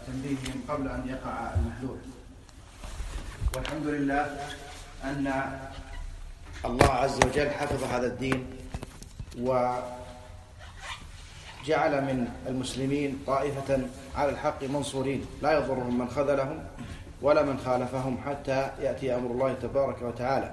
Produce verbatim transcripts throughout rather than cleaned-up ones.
تنبيههم قبل أن يقع المحذور. والحمد لله أن الله عز وجل حفظ هذا الدين وجعل من المسلمين طائفة على الحق منصورين لا يضرهم من خذلهم ولا من خالفهم حتى يأتي أمر الله تبارك وتعالى.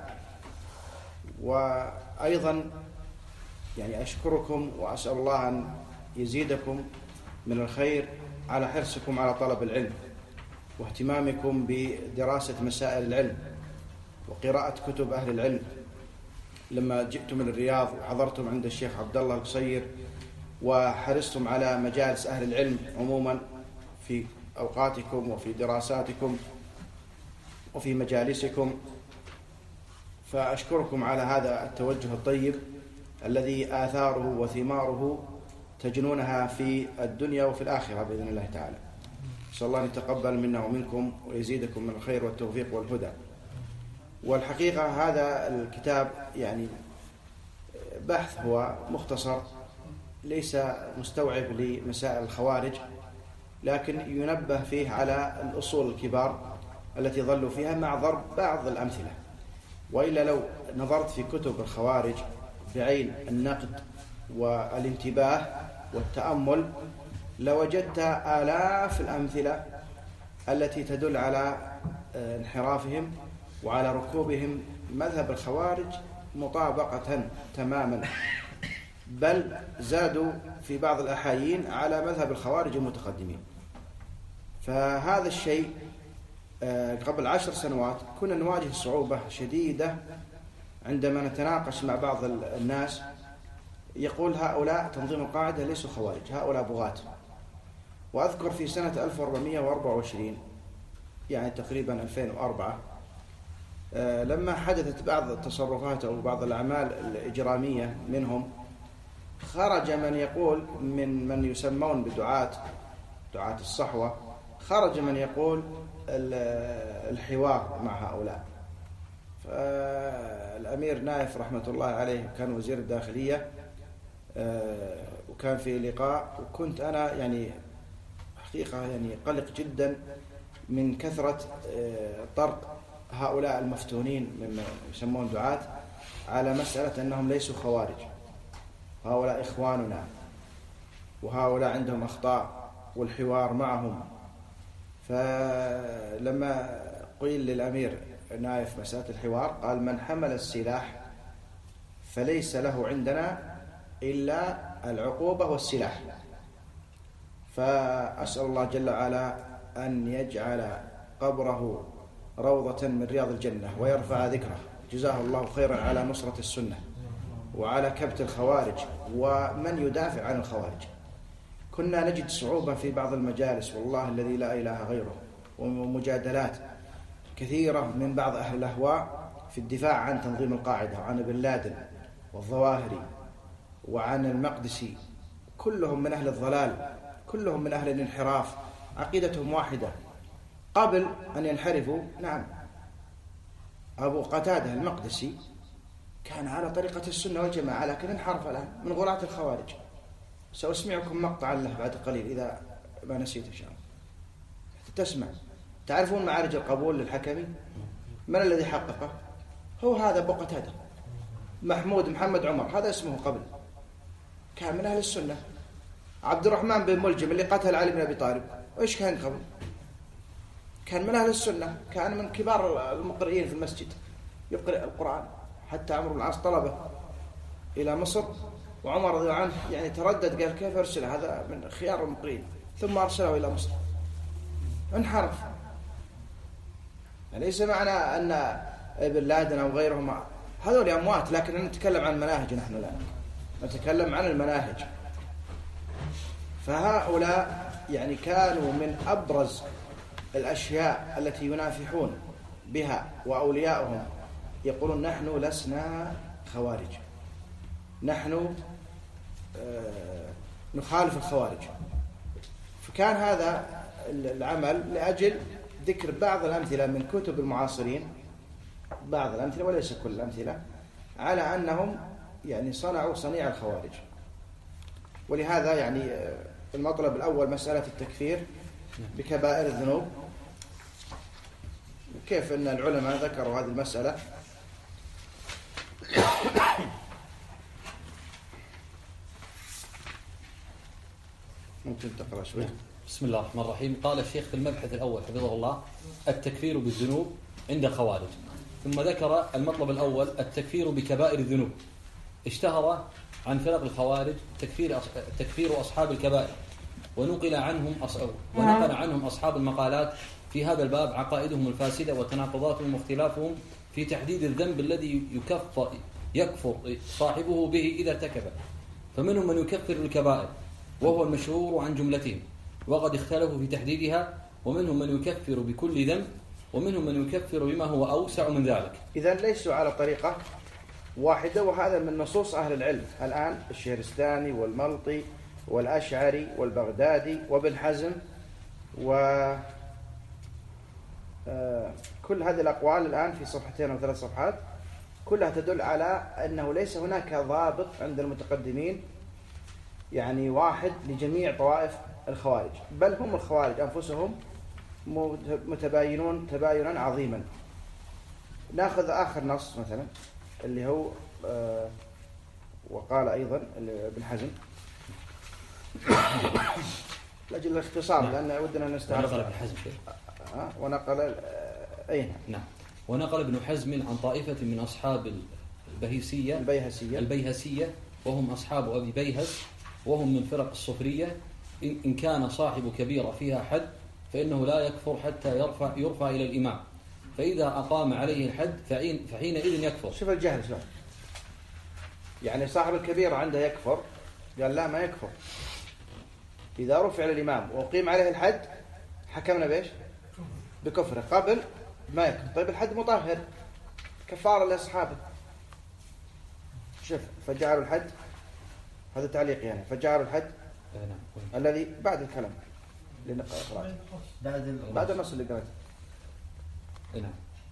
وأيضا يعني أشكركم وأسأل الله أن يزيدكم من الخير على حرصكم على طلب العلم واهتمامكم بدراسة مسائل العلم وقراءة كتب أهل العلم. لما جئتم من الرياض وحضرتم عند الشيخ عبد الله القصير وحرصتم على مجالس أهل العلم عموما في أوقاتكم وفي دراساتكم وفي مجالسكم، فأشكركم على هذا التوجه الطيب الذي آثاره وثماره تجنونها في الدنيا وفي الآخرة بإذن الله تعالى. نسأل الله أن يتقبل منا ومنكم ويزيدكم من الخير والتوفيق والهدى. والحقيقة هذا الكتاب يعني بحث هو مختصر ليس مستوعب لمسائل الخوارج، لكن ينبه فيه على الأصول الكبار التي ظلوا فيها مع ضرب بعض الأمثلة. وإلا لو نظرت في كتب الخوارج بعين النقد والانتباه والتأمل لوجدت آلاف الأمثلة التي تدل على انحرافهم وعلى ركوبهم مذهب الخوارج مطابقة تماما، بل زادوا في بعض الأحايين على مذهب الخوارج المتقدمين. فهذا الشيء قبل عشر سنوات كنا نواجه صعوبة شديدة عندما نتناقش مع بعض الناس يقول هؤلاء تنظيم القاعدة ليسوا خوارج، هؤلاء بغاة. وأذكر في سنة ألف وأربعمائة وأربعة وعشرين يعني تقريبا ألفين وأربعة لما حدثت بعض التصرفات أو بعض الأعمال الإجرامية منهم، خرج من يقول من من يسمون بدعاة دعاة الصحوة، خرج من يقول الحوار مع هؤلاء. فالأمير نايف رحمة الله عليه كان وزير الداخلية وكان في لقاء، وكنت أنا يعني حقيقة يعني قلق جدا من كثرة طرق هؤلاء المفتونين مما يسمون دعاة على مسألة أنهم ليسوا خوارج، هؤلاء إخواننا وهؤلاء عندهم أخطاء والحوار معهم. فلما قيل للأمير نايف مسألة الحوار قال من حمل السلاح فليس له عندنا إلا العقوبة والسلاح. فأسأل الله جل وعلا أن يجعل قبره روضة من رياض الجنة ويرفع ذكره، جزاه الله خيرا على نصرة السنة وعلى كبت الخوارج ومن يدافع عن الخوارج. كنا نجد صعوبة في بعض المجالس والله الذي لا إله غيره، ومجادلات كثيرة من بعض أهل الأهواء في الدفاع عن تنظيم القاعدة وعن بن لادن والظواهري وعن المقدسي، كلهم من أهل الضلال، كلهم من أهل الانحراف، عقيدتهم واحدة قبل أن ينحرفوا. نعم، أبو قتادة المقدسي كان على طريقة السنة والجماعة لكن انحرف الآن من غلاة الخوارج. سأسمعكم مقطعا له بعد قليل إذا ما نسيت إن شاء الله تسمع. تعرفون معارج القبول للحكمي؟ من الذي حققه؟ هو هذا أبو قتادة محمود محمد عمر، هذا اسمه قبل، كان من أهل السنة. عبد الرحمن بن ملجم اللي قتل علي بن أبي طالب وإيش كان قبل؟ كان من أهل السنة، كان من كبار المقرئين في المسجد يقرأ القرآن، حتى عمرو بن العاص طلبه إلى مصر وعمر رضي الله عنه يعني تردد قال كيف أرسل هذا من خيار المقرئين، ثم أرسله إلى مصر. انحرف. ليس معنى أن ابن لادن أو غيرهم هذول أموات، لكن نتكلم عن مناهج، نحن لا نتكلم عن المناهج. فهؤلاء يعني كانوا من أبرز الأشياء التي ينافحون بها، وأولياؤهم يقولون نحن لسنا خوارج، نحن نخالف الخوارج. فكان هذا العمل لأجل ذكر بعض الأمثلة من كتب المعاصرين، بعض الأمثلة وليس كل الأمثلة، على أنهم يعني صنعوا صنيع الخوارج. ولهذا يعني المطلب الأول مسألة التكفير بكبائر الذنوب، وكيف أن العلماء ذكروا هذه المسألة. ممكن تقرأ شوي. بسم الله الرحمن الرحيم. قال الشيخ في المبحث الأول حفظه الله: التكفير بالذنوب عند الخوارج. ثم ذكر المطلب الأول: التكفير بكبائر الذنوب. اشتهر عن فرق الخوارج تكفير تكفير أصحاب الكبائر، ونقل عنهم ونقل عنهم أصحاب المقالات في هذا الباب عقائدهم الفاسدة وتناقضاتهم واختلافهم في تحديد الذنب الذي يكفر يكفر صاحبه به إذا ارتكبه. فمنهم من يكفر الكبائر وهو المشهور عن جملتهم، وقد اختلفوا في تحديدها، ومنهم من يكفر بكل ذنب، ومنهم من يكفر بما هو أوسع من ذلك. إذن ليسوا على طريقة واحدة، وهذا من نصوص أهل العلم الآن: الشهرستاني والملطي والأشعري والبغدادي وابن حزم، وكل هذه الأقوال الآن في صفحتين أو ثلاث صفحات كلها تدل على أنه ليس هناك ضابط عند المتقدمين يعني واحد لجميع طوائف الخوارج، بل هم الخوارج أنفسهم متباينون تباينا عظيما. ناخذ آخر نص مثلا اللي هو آه وقال أيضا ابن حزم لأجل الاختصار، لأن ودنا نستعرض. ونقل ابن حزم آه ونقل آه أين نعم ونقل ابن حزم عن طائفة من أصحاب البهيسية البيهسية البيهسية وهم أصحاب أبي بيهس، وهم من فرق الصفرية: إن كان صاحب كبيرة فيها حد فإنه لا يكفر حتى يرفع يرفع إلى الإمام، فإذا أقام عليه الحد فحينئذ يكفر. شوف الجهل شوف، يعني صاحب الكبيرة عنده يكفر، قال لا ما يكفر، إذا رفع للإمام وأقيم عليه الحد حكمنا بإيش؟ بكفره. قبل ما يكفر. طيب الحد مطهر كفارة لأصحابه. شوف فجعلوا الحد، هذا تعليق يعني، فجعلوا الحد الذي بعد الكلام اللي نقرأ بعد بعد النص اللي قرأته. نعم.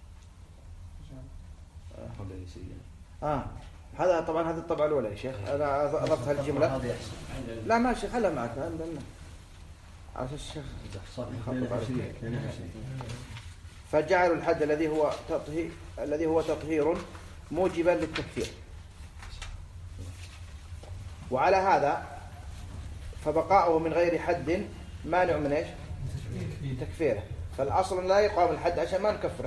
آه هذا طبعا هذا الطبعة الأولى يا شيخ، أنا أضفت هالجملة. لا ماشي خلها معك على الشيخ. فجعلوا الحد الذي هو تطهير الذي هو تطهير موجبا للتكفير، وعلى هذا فبقاؤه من غير حد مانع من ايش؟ تكفيره. فالأصل لا يقام الحد عشان ما نكفره،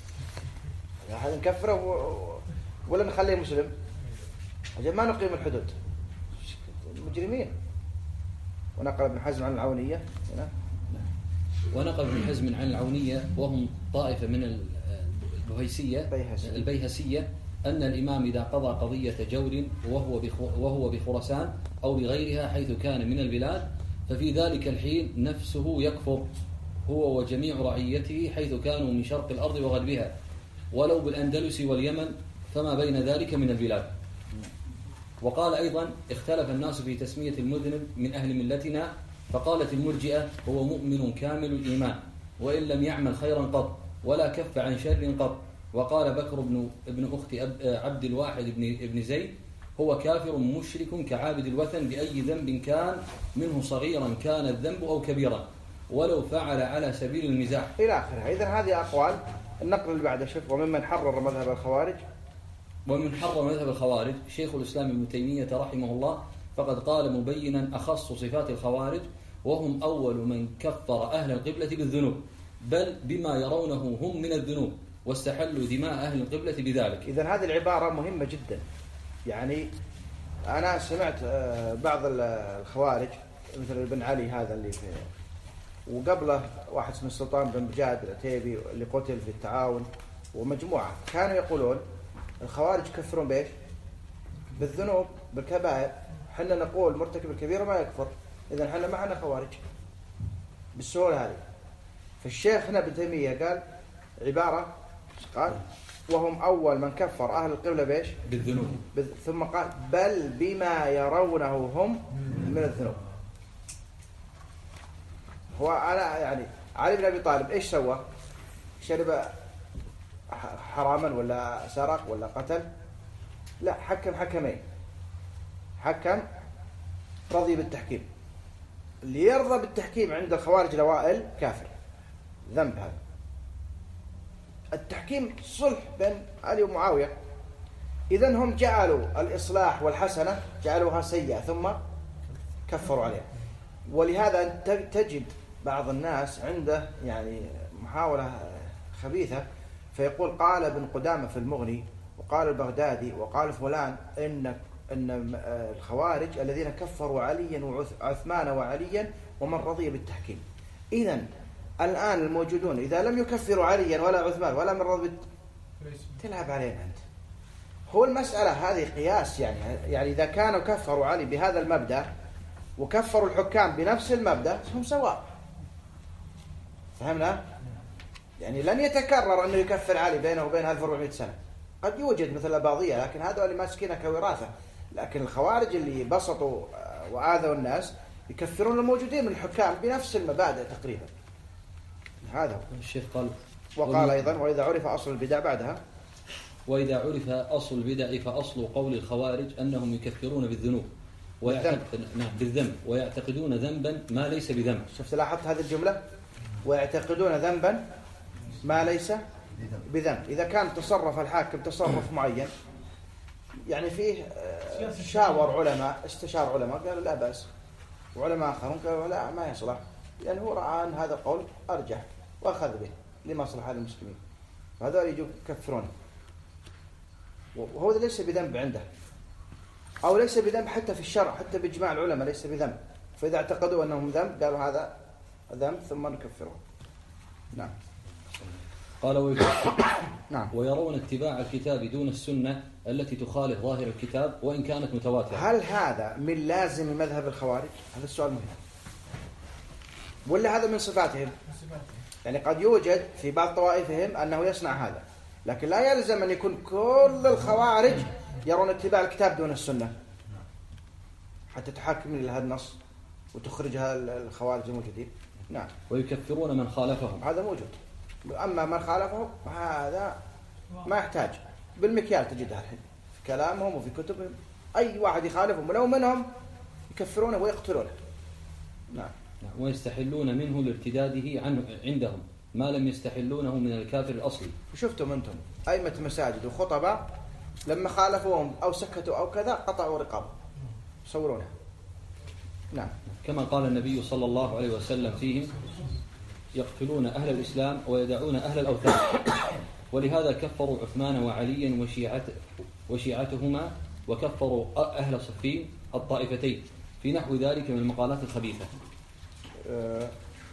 أحد نكفره و... ولا نخليه مسلم عشان ما نقيم الحدود، مجرمين. ونقل ابن حزم عن العونية هنا. ونقل ابن حزم عن العونية وهم طائفة من البهيسية البيهسية أن الإمام إذا قضى قضية جور وهو وهو بخراسان أو بغيرها حيث كان من البلاد، ففي ذلك الحين نفسه يكفر هو وجميع رعيته حيث كانوا من شرق الأرض وغربها، ولو بالأندلس واليمن فما بين ذلك من البلاد. وقال أيضا: اختلف الناس في تسمية المذنب من أهل ملتنا، فقالت المرجئة: هو مؤمن كامل الإيمان وإن لم يعمل خيرا قط ولا كف عن شر قط. وقال بكر بن ابن أخت عبد الواحد بن ابن زيد: هو كافر مشرك كعابد الوثن بأي ذنب كان، منه صغيرا كان الذنب أو كبيرا، ولو فعل على سبيل المزاح إلى آخره. إذن هذه أقوال. النقل اللي بعده شوف: وممن حرر مذهب الخوارج ومن حرر مذهب الخوارج شيخ الإسلام ابن تيمية رحمه الله، فقد قال مبينا أخص صفات الخوارج: وهم أول من كفر أهل القبلة بالذنوب، بل بما يرونه هم من الذنوب، واستحلوا دماء أهل القبلة بذلك. إذن هذه العبارة مهمة جدا. يعني أنا سمعت بعض الخوارج مثل ابن علي هذا اللي في، وقبله واحد اسمه السلطان بن بجاد العتيبي اللي قتل في التعاون، ومجموعة كانوا يقولون الخوارج كفرون بإيش؟ بالذنوب بالكبائر. حنا نقول مرتكب الكبيرة ما يكفر، إذن حنا معنا خوارج بالسهولة هذه. فالشيخ هنا ابن تيمية قال عبارة، قال: وهم أول من كفر أهل القبلة بإيش؟ بالذنوب. ثم قال: بل بما يرونه هم من الذنوب. هو أنا يعني علي بن أبي طالب إيش سوى؟ شرب حراما ولا سرق ولا قتل؟ لا، حكم حكمين. حكم رضي بالتحكيم اللي يرضى بالتحكيم عند الخوارج الأوائل كافر، ذنب هذا. التحكيم صلح بين علي ومعاوية، إذن هم جعلوا الإصلاح والحسنة جعلوها سيئة ثم كفروا عليها. ولهذا تجد بعض الناس عنده يعني محاولة خبيثة، فيقول قال ابن قدامة في المغني وقال البغدادي وقال فلان إن أن الخوارج الذين كفروا عليا وعثمان وعليا ومن رضي بالتحكيم. إذن الآن الموجودون إذا لم يكفروا عليا ولا عثمان ولا من رضي تلعب علينا أنت. هو المسألة هذه قياس، يعني يعني إذا كانوا كفروا علي بهذا المبدأ وكفروا الحكام بنفس المبدأ هم سواء. فهمنا؟ يعني لن يتكرر أنه يكفر علي بينه وبين ألف وأربعمائة سنة. قد يوجد مثل الباضية، لكن هذا اللي ماسكينه كوراثة. لكن الخوارج اللي بسطوا وآذوا الناس يكفرون الموجودين من الحكام بنفس المبادئ تقريبا. هذا هو. الشيخ قال وقال أيضا وإذا عرف أصل البدع بعدها وإذا عرف أصل البدع فأصل قول الخوارج أنهم يكفرون بالذنوب ويعتقد نعم بالذنب ويعتقدون ذنبا ما ليس بذنب. شفت لاحظت هذه الجملة؟ ويعتقدون ذنبا ما ليس بذنب. إذا كان تصرف الحاكم تصرف معين يعني فيه شاور علماء استشار علماء قالوا لا بأس، وعلماء آخرون قالوا لا ما يصلح، لأن يعني هو رأى أن هذا القول أرجح وأخذ به لمصلحة المسلمين، فهذول يجوا يكفرونه وهو ليس بذنب عنده، أو ليس بذنب حتى في الشرع حتى بإجماع العلماء ليس بذنب. فإذا اعتقدوا أنهم ذنب قالوا هذا ذنب ثم نكفره. نعم. قال ويكفر نعم. ويرون اتباع الكتاب دون السنة التي تخالف ظاهر الكتاب وإن كانت متواترة. هل هذا من لازم مذهب الخوارج؟ هذا السؤال مهم. ولا هذا من صفاتهم؟ يعني قد يوجد في بعض طوائفهم أنه يصنع هذا، لكن لا يلزم أن يكون كل الخوارج يرون اتباع الكتاب دون السنة حتى تحاكم إلى هذا النص وتخرجها الخوارج الموجودين. نعم. ويكفرون من خالفهم، هذا موجود. أما من خالفهم هذا ما يحتاج، بالمكيال تجدها الحين في كلامهم وفي كتبهم، أي واحد يخالفهم ولو منهم يكفرونه ويقتلونه. نعم. ويستحلون منه لارتداده عنه عندهم ما لم يستحلونه من الكافر الأصلي. شفتم أنتم أئمة مساجد وخطباء لما خالفوهم أو سكتوا أو كذا قطعوا رقابهم صورونها. نعم. كما قال النبي صلى الله عليه وسلم فيهم يقتلون أهل الإسلام ويدعون أهل الأوثان، ولهذا كفروا عثمان وعليا وشيعته وشيعتهما وكفروا أهل صفين الطائفتين في نحو ذلك من المقالات الخبيثة. أه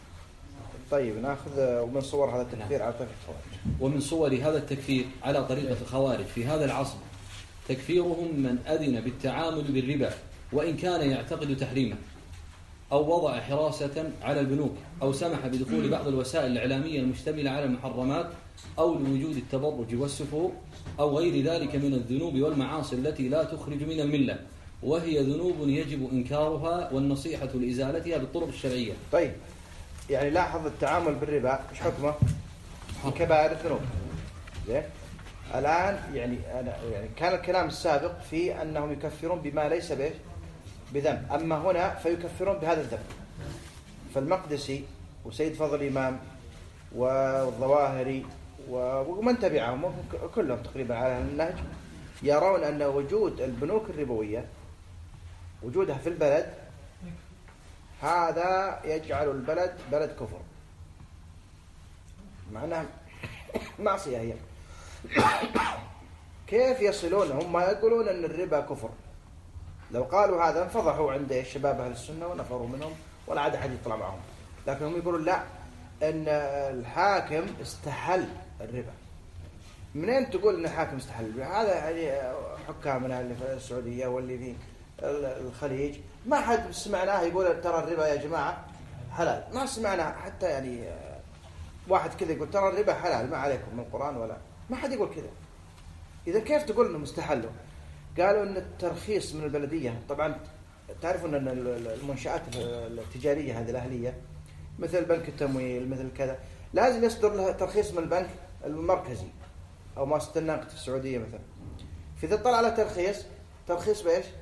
طيب نأخذ ومن صور هذا التكفير على طريقة الخوارج. ومن صور هذا التكفير على طريقة الخوارج في هذا العصر تكفيرهم من أذن بالتعامل بالربا وإن كان يعتقد تحريمه، أو وضع حراسة على البنوك، أو سمح بدخول بعض الوسائل الإعلامية المشتملة على المحرمات، أو لوجود التبرج والسفور، أو غير ذلك من الذنوب والمعاصي التي لا تخرج من الملة، وهي ذنوب يجب إنكارها والنصيحة لإزالتها بالطرق الشرعية. طيب يعني لاحظ التعامل بالربا إيش حكمه؟ كبائر الذنوب. زين. الآن يعني أنا يعني كان الكلام السابق في أنهم يكفرون بما ليس به بذنب، أما هنا فيكفرون بهذا الذنب. فالمقدسي وسيد فضل الإمام والظواهري ومن تبعهم كلهم تقريبا على النهج يرون أن وجود البنوك الربوية وجودها في البلد هذا يجعل البلد بلد كفر، معناها معصية هي. كيف يصلون هم يقولون أن الربا كفر؟ لو قالوا هذا انفضحوا عند الشباب أهل السنة ونفروا منهم ولا عاد أحد يطلع معهم، لكن هم يقولون لا، أن الحاكم استحل الربا. منين تقول أن الحاكم استحل الربا؟ هذا يعني حكامنا اللي في السعودية واللي في الخليج ما حد سمعناه يقول ترى الربا يا جماعة حلال، ما سمعنا حتى يعني واحد كذا يقول ترى الربا حلال ما عليكم من القرآن، ولا ما حد يقول كذا. إذا كيف تقول أنه مستحله؟ قالوا أن الترخيص من البلدية، طبعا تعرفون أن المنشآت التجارية هذه الأهلية مثل بنك التمويل مثل كذا لازم يصدر لها ترخيص من البنك المركزي أو مؤسسة النقد في السعودية مثلا. فإذا طلع على ترخيص ترخيص بإيش؟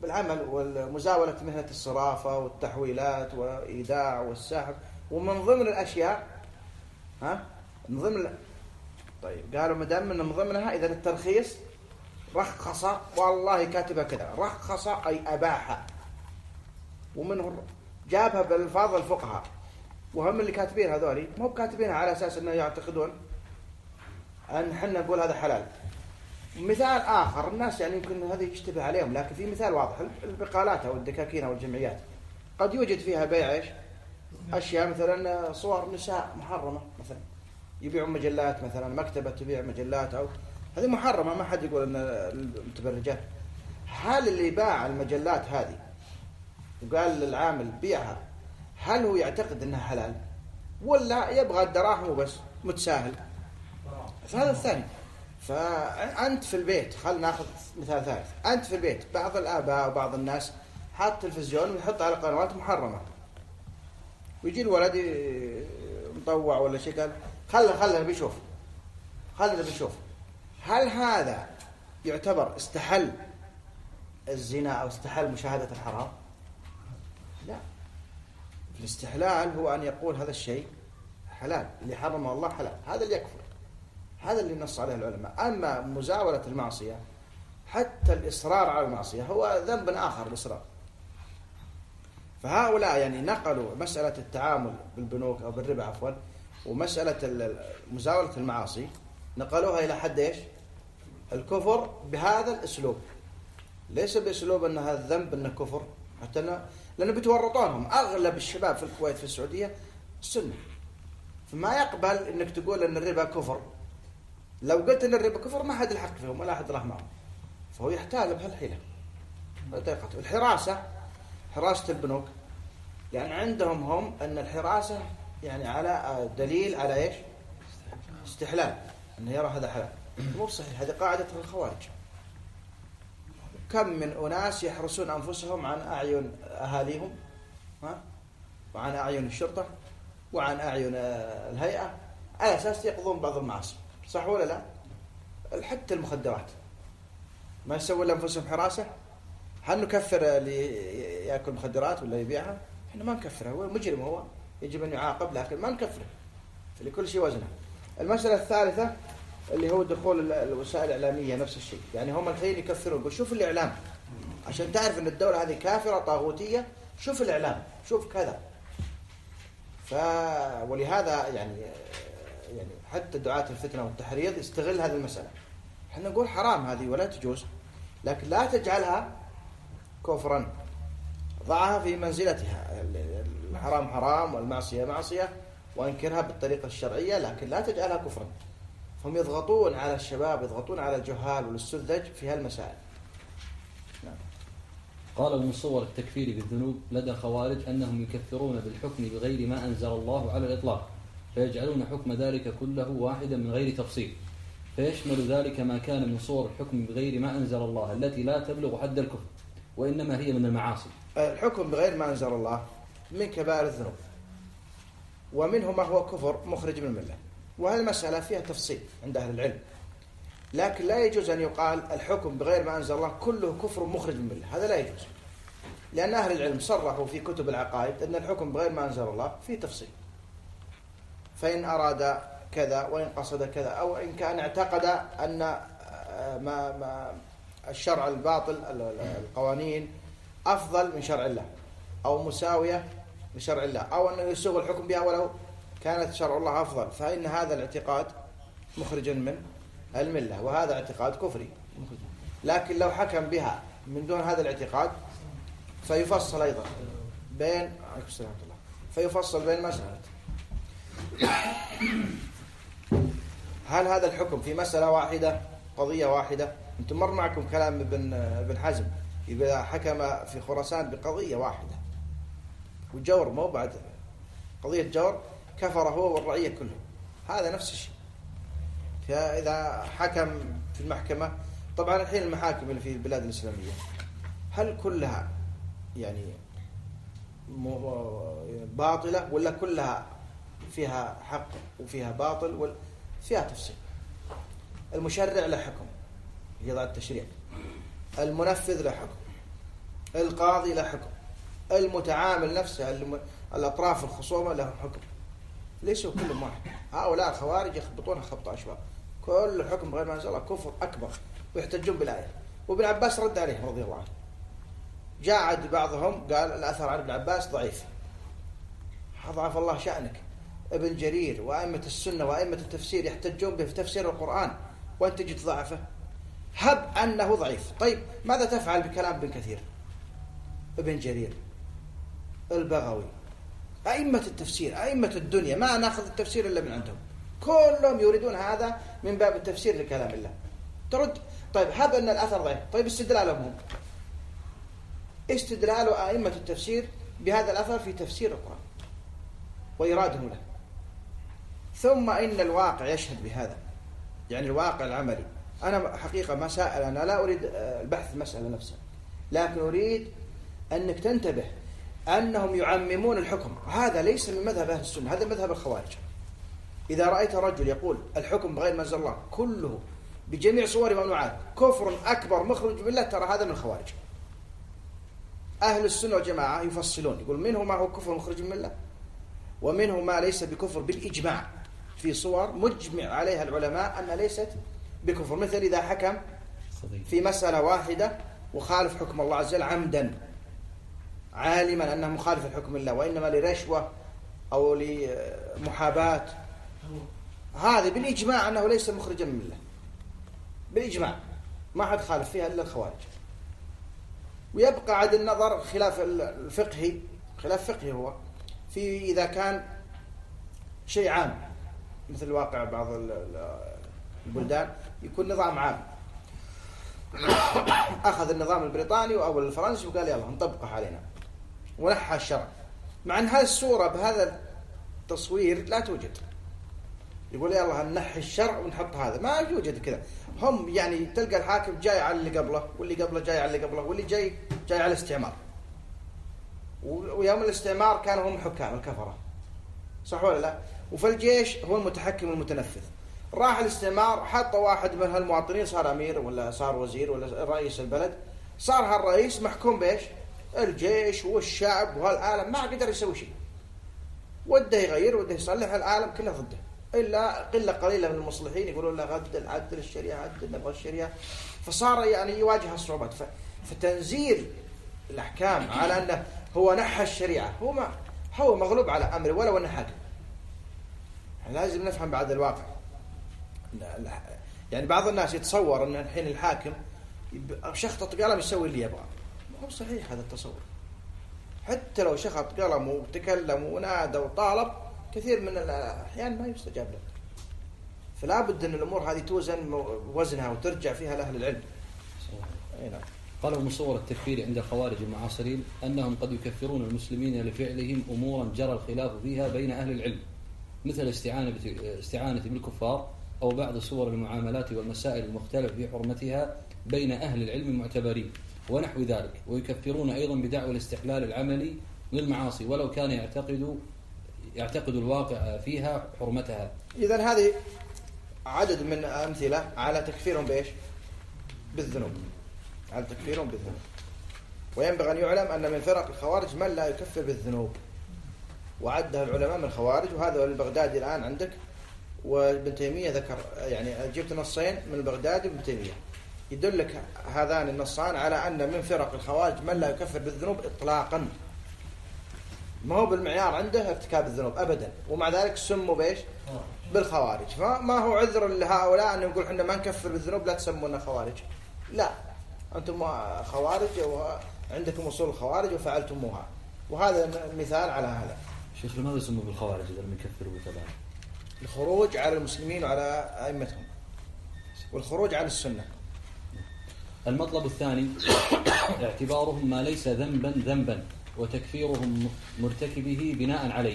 بالعمل ومزاولة مهنة الصرافة والتحويلات وإيداع والسحب، ومن ضمن الأشياء ها من ضمن. طيب قالوا ما دام من ضمنها إذا الترخيص رخص، والله كاتبها كذا، رخص أي أباح، ومنه جابها بالألفاظ الفقهاء، وهم اللي كاتبين هذولي مو كاتبينها على أساس أنه يعتقدون أن حنا نقول هذا حلال. مثال آخر الناس يعني يمكن هذا يشتبه عليهم، لكن في مثال واضح، البقالات أو الدكاكين أو الجمعيات قد يوجد فيها بيع إيش؟ أشياء مثلا صور نساء محرمة، مثلا يبيعون مجلات، مثلا مكتبة تبيع مجلات، أو هذه محرمة، ما حد يقول أن المتبرجات. هل اللي باع المجلات هذه وقال للعامل بيعها، هل هو يعتقد أنها حلال ولا يبغى الدراهم وبس متساهل؟ هذا الثاني. فأنت في البيت، خلنا ناخذ مثال ثالث، أنت في البيت بعض الآباء وبعض الناس حاط تلفزيون ويحط على قنوات محرمة، ويجي الولد مطوع ولا شيء قال خله خله بيشوف خله بيشوف هل هذا يعتبر استحل الزنا أو استحل مشاهدة الحرام؟ لا. الاستحلال هو أن يقول هذا الشيء حلال، اللي حرمه الله حلال، هذا اللي يكفر، هذا اللي نص عليه العلماء. أما مزاولة المعصية، حتى الإصرار على المعصية هو ذنب آخر، الإصرار. فهؤلاء يعني نقلوا مسألة التعامل بالبنوك أو بالربا عفوا، ومسألة مزاولة المعاصي نقلوها إلى حد إيش؟ الكفر بهذا الأسلوب، ليس بأسلوب أن هذا الذنب أنه كفر، حتى أنه لأنه بتورطونهم. أغلب الشباب في الكويت في السعودية السنة، فما يقبل أنك تقول أن الربا كفر. لو قلت أن الربا كفر ما حد الحق فيهم ولا أحد راح معهم، فهو يحتال بهالحيلة. الحراسة، حراسة البنوك، يعني عندهم هم أن الحراسة يعني على دليل على إيش؟ استحلال، أنه يرى هذا حلال. مو صحيح، هذه قاعدة الخوارج. كم من أناس يحرسون أنفسهم عن أعين أهاليهم، ها؟ وعن أعين الشرطة وعن أعين الهيئة، على أساس يقضون بعض المعاصي. صح ولا لا؟ حتى المخدرات ما يسوي لأنفسهم حراسة. هل نكفر اللي يأكل مخدرات ولا يبيعها؟ إحنا ما نكفره، هو مجرم، هو يجب أن يعاقب، لكن ما نكفره، فلكل شيء وزنه. المسألة الثالثة اللي هو دخول الوسائل الإعلامية، نفس الشيء. يعني هم الحين يكفرون، يقول شوف الإعلام عشان تعرف أن الدولة هذه كافرة طاغوتية، شوف الإعلام، شوف كذا. ف ولهذا يعني يعني حتى دعاة الفتنة والتحريض يستغل هذه المسألة. احنا نقول حرام هذه ولا تجوز، لكن لا تجعلها كفرا، ضعها في منزلتها. الحرام حرام والمعصية معصية، وانكرها بالطريقة الشرعية، لكن لا تجعلها كفرا. هم يضغطون على الشباب، يضغطون على الجهال والسذج في هالمسائل. نعم. قال من صور التكفير بالذنوب لدى الخوارج أنهم يكفرون بالحكم بغير ما أنزل الله على الإطلاق، فيجعلون حكم ذلك كله واحدا من غير تفصيل، فيشمل ذلك ما كان من صور الحكم بغير ما أنزل الله التي لا تبلغ حد الكفر، وإنما هي من المعاصي. الحكم بغير ما أنزل الله من كبائر الذنوب، ومنه ما هو كفر مخرج من الملة، وهالمسألة فيها تفصيل عند أهل العلم. لكن لا يجوز أن يقال الحكم بغير ما أنزل الله كله كفر مخرج من الملة، هذا لا يجوز، لأن أهل العلم صرحوا في كتب العقائد أن الحكم بغير ما أنزل الله فيه تفصيل. فإن أراد كذا وإن قصد كذا، أو إن كان اعتقد أن ما ما الشرع الباطل القوانين أفضل من شرع الله أو مساوية لشرع الله، أو أنه يسوغ الحكم بها ولو كانت شرع الله أفضل، فإن هذا الاعتقاد مخرج من الملة، وهذا اعتقاد كفري. لكن لو حكم بها من دون هذا الاعتقاد فيفصل أيضا بين فيفصل بين مسألة هل هذا الحكم في مسألة واحدة قضية واحدة. أنتم مر معكم كلام ابن ابن حزم إذا حكم في خراسان بقضية واحدة وجور، مو بعد قضية جور كفر هو والرعية كله، هذا نفس الشيء. فإذا حكم في المحكمة، طبعا الحين المحاكم اللي في البلاد الإسلامية هل كلها يعني باطلة ولا كلها فيها حق وفيها باطل ولا فيها تفصيل؟ المشرع له حكم يضع التشريع، المنفذ له حكم، القاضي له حكم، المتعامل نفسه الم... الأطراف الخصومة له حكم، ليسوا كلهم واحد. هؤلاء الخوارج يخبطونها خبط أشباه، كل حكم غير ما أنزل الله كفر أكبر ويحتجون بالآية. وابن عباس رد عليهم رضي الله عنه، جاء عند بعضهم قال الأثر عن ابن عباس ضعيف، أضعف الله شأنك. ابن جرير وأئمة السنة وأئمة التفسير يحتجون به في تفسير القرآن وأنت تجي تضعفه، هب أنه ضعيف. طيب ماذا تفعل بكلام ابن كثير، ابن جرير، البغوي، أئمة التفسير، أئمة الدنيا، ما نأخذ التفسير إلا من عندهم، كلهم يريدون هذا من باب التفسير لكلام الله. ترد طيب هب أن الأثر ضعيف، طيب استدلالهم هم، استدلال أئمة التفسير بهذا الأثر في تفسير القرآن وإرادهم له. ثم إن الواقع يشهد بهذا، يعني الواقع العملي. أنا حقيقة مسائل أنا لا أريد البحث المسألة نفسها، لكن أريد أنك تنتبه أنهم يعممون الحكم. هذا ليس من مذهب أهل السنة، هذا مذهب الخوارج. إذا رأيت رجل يقول الحكم بغير ما أنزل الله كله بجميع صوره وأنواعه كفر أكبر مخرج من الله، ترى هذا من الخوارج. أهل السنة والجماعة يفصلون، يقول منه ما هو كفر مخرج من الله، ومنه ما ليس بكفر بالإجماع، في صور مجمع عليها العلماء أنها ليست بكفر. مثل إذا حكم في مسألة واحدة وخالف حكم الله عز وجل عمدا عالما أنه مخالف الحكم الله وإنما لرشوة أو لمحاباة، هذا بالإجماع أنه ليس مخرجا من الله، بالإجماع ما حد خالف فيها إلا الخوارج. ويبقى عد النظر خلاف الفقهي، خلاف فقهي هو في إذا كان شيء عام مثل واقع بعض البلدان يكون نظام عام، أخذ النظام البريطاني أو الفرنسي وقال يلا نطبقه علينا ونحى الشرع، مع أن هذه الصورة بهذا التصوير لا توجد. يقول يلا نحي الشرع ونحط هذا، ما يوجد كذا. هم يعني تلقى الحاكم جاي على اللي قبله واللي قبله جاي على اللي قبله واللي جاي جاي على الاستعمار، ويوم الاستعمار كانوا هم حكام الكفرة، صح ولا لا؟ وفي الجيش هو المتحكم والمتنفذ. راح الاستعمار حط واحد من هالمواطنين صار أمير ولا صار وزير ولا رئيس البلد، صار هالرئيس محكوم بإيش؟ الجيش والشعب وهالعالم، ما قدر يسوي شيء، وده يغير وده يصلح، العالم كله ضده إلا قلة قليلة من المصلحين يقولون لا عدل عدل الشريعة عدل نبغى الشريعة. فصار يعني يواجه الصعوبات. فتنزيل الأحكام على أنه هو نحى الشريعة، هو ما هو مغلوب على أمره ولو أنه حاكم. لازم نفهم بعد الواقع. يعني بعض الناس يتصور أن الحين الحاكم شخطة قلم يسوي اللي يبغى، ما هو صحيح هذا التصور. حتى لو شخط قلم وتكلم ونادى وطالب كثير من الأحيان ما يستجاب له. فلا بد أن الأمور هذه توزن وزنها وترجع فيها لأهل العلم. نعم. قالوا من صور التكفير عند الخوارج المعاصرين أنهم قد يكفرون المسلمين لفعلهم أمورا جرى الخلاف فيها بين أهل العلم، مثل استعانة استعانة بالكفار أو بعض صور المعاملات والمسائل المختلف في حرمتها بين أهل العلم المعتبرين ونحو ذلك. ويكفرون أيضا بدعوى الاستحلال العملي للمعاصي ولو كان يعتقد يعتقد الواقع فيها حرمتها. إذن هذه عدد من أمثلة على تكفيرهم بإيش؟ بالذنوب، على تكفيرهم بالذنوب. وينبغي أن يعلم أن من فرق الخوارج من لا يكفر بالذنوب، وعدها العلماء من الخوارج، وهذا البغدادي الآن عندك، وابن تيمية ذكر، يعني جبت نصين من البغدادي وابن تيمية يدلك هذان النصان على أن من فرق الخوارج من لا يكفر بالذنوب إطلاقا، ما هو بالمعيار عنده ارتكاب الذنوب أبدا، ومع ذلك سموا بإيش؟ بالخوارج. فما هو عذر لهؤلاء أن يقول حنا ما نكفر بالذنوب لا تسمونا خوارج، لا، أنتم خوارج وعندكم أصول الخوارج وفعلتموها، وهذا مثال على هذا. شيخ لماذا سموا بالخوارج إذا لم يكفروا بكذا؟ الخروج على المسلمين وعلى أئمتهم، والخروج عن السنة. المطلب الثاني اعتبارهم ما ليس ذنبا ذنبا وتكفيرهم مرتكبه بناء عليه.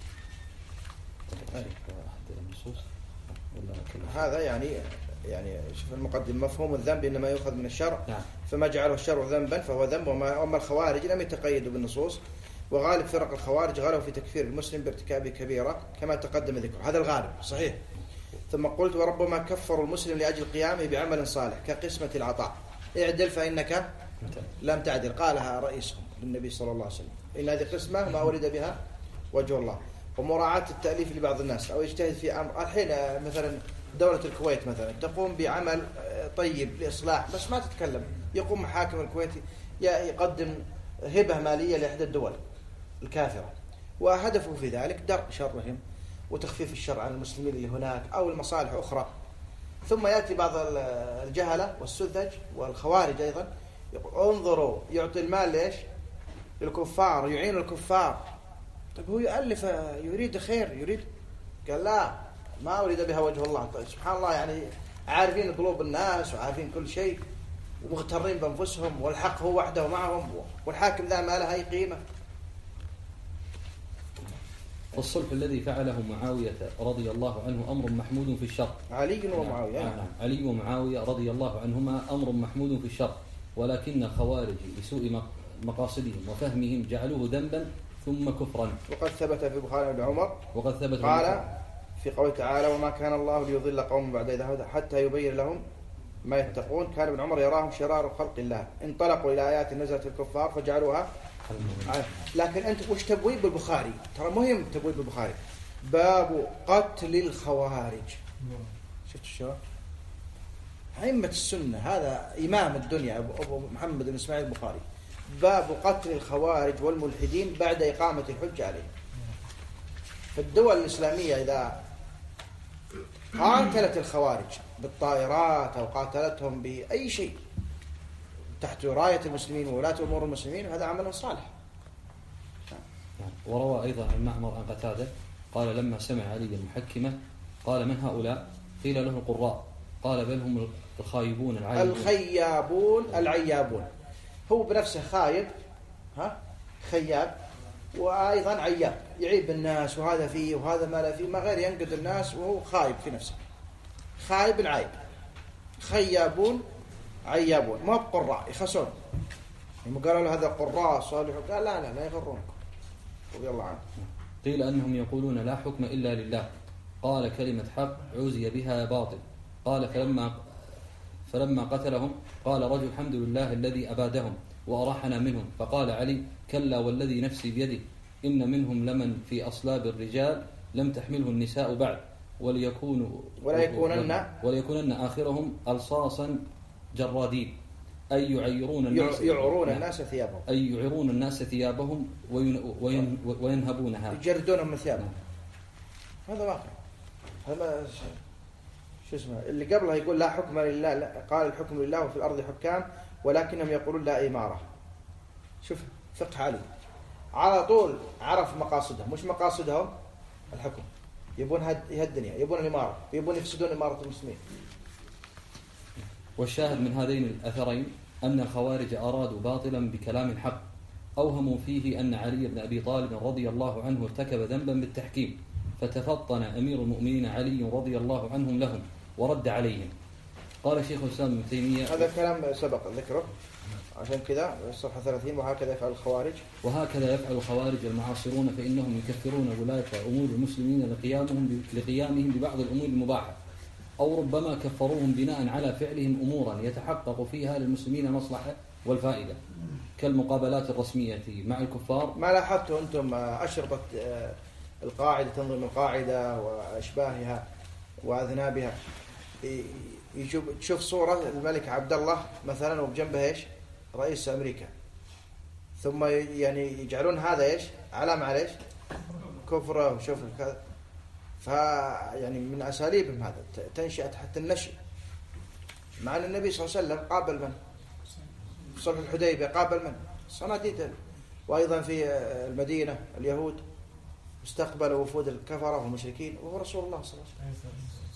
هذا يعني يعني شوف المقدم، مفهوم الذنب إنما يؤخذ من الشرع، فما جعله الشرع ذنبا فهو ذنب. وما الخوارج لم يتقيدوا بالنصوص، وغالب فرق الخوارج غلوا في تكفير المسلم بارتكاب كبيرة كما تقدم ذكره، هذا الغالب صحيح. ثم قلت وربما كفروا المسلم لأجل قيامه بعمل صالح كقسمة العطاء، اعدل فإنك لم تعدل، قالها رئيسهم النبي صلى الله عليه وسلم، إن هذه قسمة ما ولد بها وجه الله. ومراعاة التأليف لبعض الناس أو يجتهد في أمر. الحين مثلا دولة الكويت مثلا تقوم بعمل طيب لإصلاح، بس ما تتكلم. يقوم حاكم الكويتي يقدم هبة مالية لإحدى الدول الكافرة، وهدفه في ذلك درء شرهم وتخفيف الشر عن المسلمين اللي هناك أو المصالح أخرى. ثم يأتي بعض الجهلة والسذج والخوارج أيضا انظروا يعطي المال ليش؟ للكفار، يعين الكفار. طيب هو يؤلف يريد خير، يريد، قال لا ما أريد بها وجه الله. طيب سبحان الله، يعني عارفين قلوب الناس وعارفين كل شيء ومغترين بأنفسهم، والحق هو وحده معهم، والحاكم ذا ما له أي قيمة. والصلح الذي فعله معاوية رضي الله عنه أمر محمود في الشرع. علي ومعاوية نعم. علي ومعاوية رضي الله عنهما أمر محمود في الشرع، ولكن الخوارج لسوء مقاصدهم وفهمهم جعلوه ذنبا ثم كفرا. وقد ثبت في البخاري وابن عمر وقد ثبت قال في قوله تعالى: وما كان الله ليضل قوم بعد إذ هداهم حتى يبين لهم ما يتقون. كان ابن عمر يراهم شرار خلق الله، انطلقوا إلى آيات نزلت الكفار فجعلوها. لكن أنت وش تبويب بالبخاري؟ ترى مهم تبويب بالبخاري، باب قتل الخوارج. شفت الشباب؟ أئمة السنة، هذا إمام الدنيا أبو محمد بن إسماعيل البخاري. باب قتل الخوارج والملحدين بعد إقامة الحجة عليهم. في الدول الإسلامية إذا قاتلت الخوارج بالطائرات أو قاتلتهم بأي شيء تحت راية المسلمين وولاة أمور المسلمين، هذا عمل صالح. وروى أيضا عن معمر عن قتادة قال: لما سمع علي المحكمة قال: من هؤلاء؟ قيل له: القراء. قال: بل هم الخايبون العيابون الخيابون العيابون. هو بنفسه خايب، ها خياب، وأيضا عياب، يعيب الناس وهذا فيه وهذا ما لا فيه، ما غير ينقد الناس وهو خايب في نفسه. خايب العيب. خيابون عيابون، ما بقراء يخسون. هم قالوا له هذا قراء صالح، قال لا لا لا يغرونكم رضي الله عنه. قيل أنهم يقولون لا حكم إلا لله. قال: كلمة حق عوزي بها باطل. قال: فلما فلما قتلهم قال رجل: الحمد لله الذي أبادهم وأراحنا منهم. فقال علي: كلا والذي نفسي بيده إن منهم لمن في أصلاب الرجال لم تحمله النساء بعد وليكونوا ولا يكونن وليكونن آخرهم ألصاصا جرادين، أي يعيرون الناس يعرون الناس ثيابهم أي يعيرون الناس ثيابهم وين وينهبونها، يجردونهم من ثيابهم. هذا واقع. هذا شو اسمه اللي قبله يقول لا حكم لله، لا قال الحكم لله وفي الأرض حكام ولكنهم يقولون لا إمارة. شوف فقه علي على طول عرف مقاصدهم. مش مقاصدهم الحكم، يبون هد الدنيا، يبون الإمارة، يبون يفسدون إمارة المسلمين. والشاهد من هذين الأثرين أن الخوارج أرادوا باطلا بكلام حق، أوهموا فيه أن علي بن أبي طالب رضي الله عنه ارتكب ذنبا بالتحكيم، فتفطن أمير المؤمنين علي رضي الله عنهم لهم ورد عليهم. قال شيخ الإسلام ابن تيمية: هذا كلام سبق ذكره، عشان كذا الصفحة ثلاثين: وهكذا يفعل الخوارج وهكذا يفعل الخوارج المعاصرون، فإنهم يكفرون ولاة أمور المسلمين لقيامهم لقيامهم ببعض الأمور المباحة، أو ربما كفروهم بناء على فعلهم أمورا يتحقق فيها للمسلمين المصلحة والفائدة، كالمقابلات الرسمية مع الكفار. ما لاحظتوا أنتم أشرطة القاعدة، تنظيم القاعدة وأشباهها وأذنابها، تشوف صورة الملك عبد الله مثلا وبجنبها إيش؟ رئيس أمريكا، ثم يعني يجعلون هذا إيش؟ علامة على إيش؟ كفرة وشوف كذا. فيعني من أساليبهم هذا تنشئة حتى النشء. مع أن النبي صلى الله عليه وسلم قابل من؟ في صلح الحديبية قابل من؟ صناديد. وأيضا في المدينة اليهود استقبلوا وفود الكفرة والمشركين وهو رسول الله صلى الله عليه وسلم.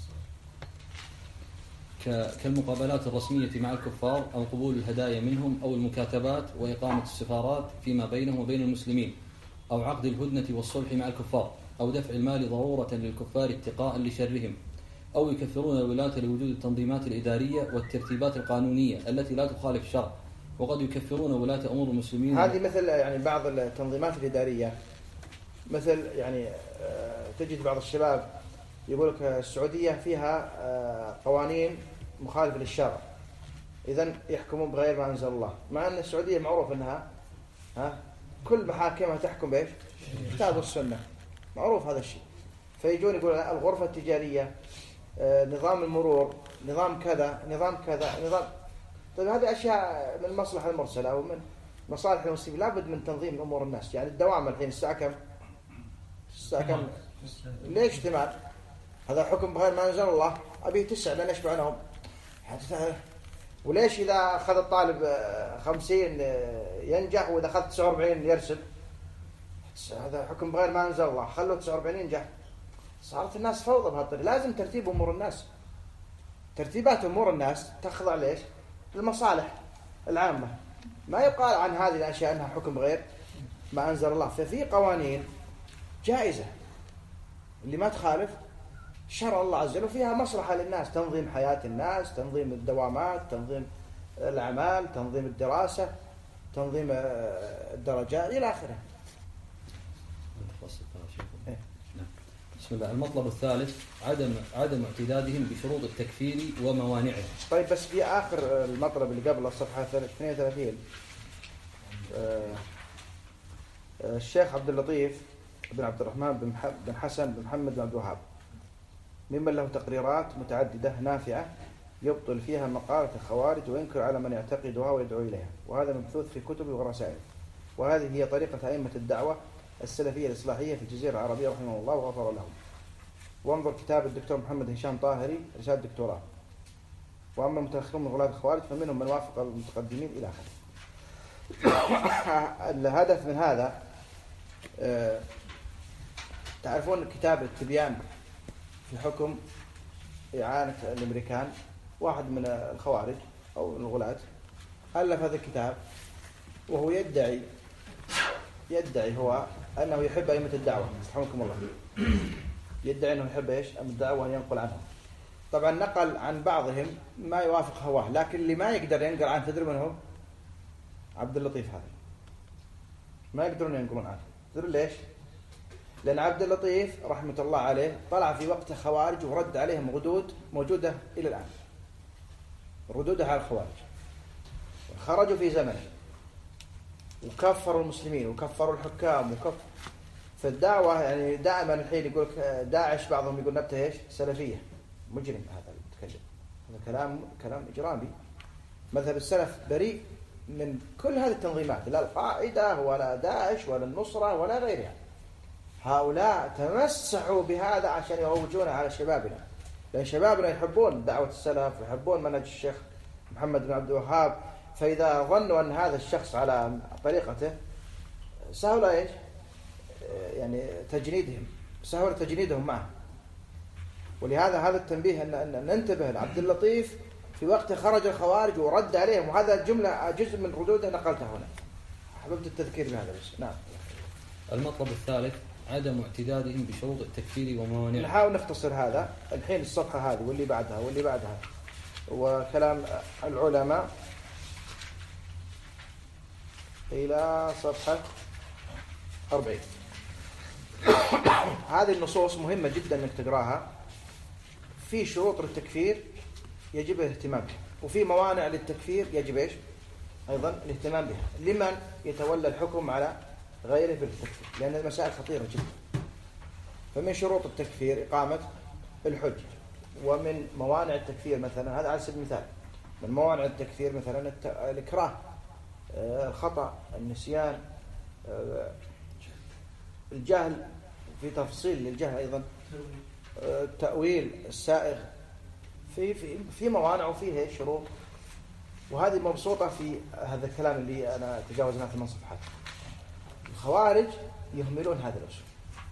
كالمقابلات الرسمية مع الكفار، أو قبول الهدايا منهم، أو المكاتبات وإقامة السفارات فيما بينهم وبين المسلمين، أو عقد الهدنة والصلح مع الكفار، أو دفع المال ضرورة للكفار اتقاء لشرهم، أو يكفرون الولاة لوجود التنظيمات الإدارية والترتيبات القانونية التي لا تخالف الشرع، وقد يكفرون ولاة أمور المسلمين. هذه مثل يعني بعض التنظيمات الإدارية، مثل يعني تجد بعض الشباب يقول لك السعودية فيها قوانين مخالفة للشرع، إذن يحكمون بغير ما أنزل الله، مع أن السعودية معروف أنها ها كل محاكمها تحكم بإيش؟ كتاب والسنة، معروف هذا الشيء. فيجون يقول الغرفة التجارية، آه، نظام المرور، نظام كذا، نظام كذا، نظام. طيب هذه أشياء من المصلحة المرسلة ومن مصالح المسلمين، لابد من تنظيم أمور الناس. يعني الدوام الحين الساعة كم؟ الساعة كم؟ ليش ثمان؟ هذا حكم بغير ما أنزل الله، أبيه تسع لن يشبع لهم. وليش إذا أخذ الطالب خمسين ينجح وإذا أخذ تسعة وأربعين يرسل؟ هذا حكم بغير ما أنزل الله، خلوا تسعة وأربعين ينجح. صارت الناس فوضى بهالطريقة. لازم ترتيب أمور الناس. ترتيبات أمور الناس تخضع ليش؟ للمصالح العامة. ما يقال عن هذه الأشياء أنها حكم غير ما أنزل الله. ففي قوانين جائزة اللي ما تخالف شرع الله عز وجل وفيها مصلحة للناس، تنظيم حياة الناس، تنظيم الدوامات، تنظيم الأعمال، تنظيم الدراسة، تنظيم الدرجات إلى آخره. إيه؟ بسم الله. المطلب الثالث عدم عدم اعتدادهم بشروط التكفير وموانعه. طيب بس في آخر المطلب اللي قبل الصفحة اثنين وثلاثين الشيخ عبد اللطيف بن عبد الرحمن بن حسن بن محمد بن عبد الوهاب ممن له تقريرات متعددة نافعة يبطل فيها مقالة الخوارج وينكر على من يعتقدها ويدعو إليها، وهذا مبثوث في كتب ورسائل. وهذه هي طريقة أئمة الدعوة السلفية الإصلاحية في الجزيرة العربية رحمه الله وغفر لهم. وانظر كتاب الدكتور محمد هشام طاهري رسالة دكتوراه. وأما المتأخرون من غلاة الخوارج فمنهم من وافق المتقدمين إلى آخره. الهدف من هذا أه تعرفون كتاب التبيان في حكم إعانة الأمريكان، واحد من الخوارج أو الغلاة ألف هذا الكتاب وهو يدعي يدعي هو أنه يحب أئمة الدعوة رحمكم الله، يدعي أنه يحب إيش أئمة الدعوة وأن ينقل عنهم. طبعا نقل عن بعضهم ما يوافق هواه، لكن اللي ما يقدر ينقل عنه تدري من هو؟ عبد اللطيف. هذا ما يقدرون ينقلون عنه. تدري ليش؟ لأن عبد اللطيف رحمة الله عليه طلع في وقت خوارج ورد عليهم ردود موجودة إلى الآن، ردودها على الخوارج. خرجوا في زمنه وكفروا المسلمين وكفروا الحكام وكفروا. فالدعوة يعني دائما الحين يقول داعش بعضهم يقول نبته إيش؟ سلفية. مجرم هذا المتكلم، هذا كلام كلام إجرامي. مذهب السلف بريء من كل هذه التنظيمات، لا القاعدة ولا داعش ولا النصرة ولا غيرها. هؤلاء تمسحوا بهذا عشان يروجون على شبابنا، لأن شبابنا يحبون دعوة السلف ويحبون منهج الشيخ محمد بن عبد الوهاب. فإذا ظنوا أن هذا الشخص على طريقته سهل إيش؟ يعني تجنيدهم، سهل تجنيدهم معه. ولهذا هذا التنبيه أن ننتبه لعبد اللطيف في وقت خرج الخوارج ورد عليهم، وهذا جملة جزء من ردوده نقلتها هنا. حببت التذكير بهذا بس. نعم. المطلب الثالث عدم اعتدادهم بشروط التكفير وموانعه. نحاول نختصر هذا الحين الصفحة هذه واللي بعدها واللي بعدها وكلام العلماء إلى صفحة أربعين. هذه النصوص مهمة جدا أنك تقراها. في شروط للتكفير يجب الاهتمام بها، وفي موانع للتكفير يجب إيش؟ أيضا الاهتمام بها لمن يتولى الحكم على غيره في التكفير، لأن المسائل خطيرة جدا. فمن شروط التكفير إقامة الحجة، ومن موانع التكفير مثلا، هذا على سبيل المثال، من موانع التكفير مثلا الإكراه، الخطأ، النسيان، الجهل، في تفصيل للجهل أيضا، التأويل السائغ، في في في موانع وفيه شروط، وهذه مبسوطة في هذا الكلام اللي أنا تجاوزناه ثمان صفحات. الخوارج يهملون هذا الأصول.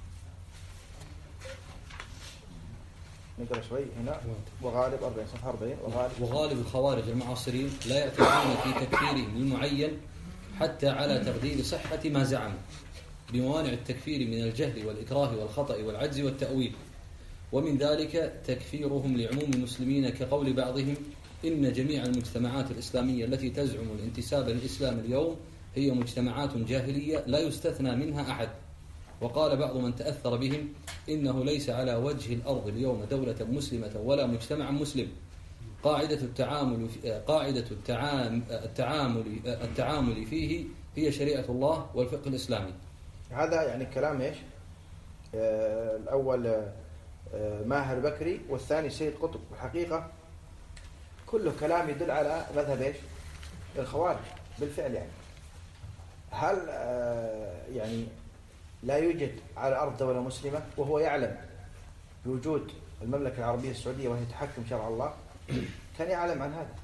نقرأ شوي هنا. وغالب أربعين صفحة أربعين. وغالب, وغالب الخوارج المعاصرين لا يعتقدون في تكفيرهم المعين حتى على تقدير صحة ما زعموا بموانع التكفير من الجهل والإكراه والخطأ والعجز والتأويل. ومن ذلك تكفيرهم لعموم المسلمين كقول بعضهم إن جميع المجتمعات الإسلامية التي تزعم الانتساب للإسلام اليوم هي مجتمعات جاهلية لا يستثنى منها أحد. وقال بعض من تأثر بهم إنه ليس على وجه الأرض اليوم دولة مسلمة ولا مجتمع مسلم قاعدة التعامل قاعدة التعامل التعامل التعامل فيه هي شريعة الله والفقه الإسلامي. هذا يعني كلام إيش؟ آه الأول آه ماهر بكري والثاني سيد قطب. الحقيقة كله كلام يدل على مذهب إيش؟ الخوارج بالفعل. يعني هل آه يعني لا يوجد على الأرض دولة مسلمة وهو يعلم بوجود المملكة العربية السعودية وهي تحكم شرع الله؟ كان يعلم عن هذا،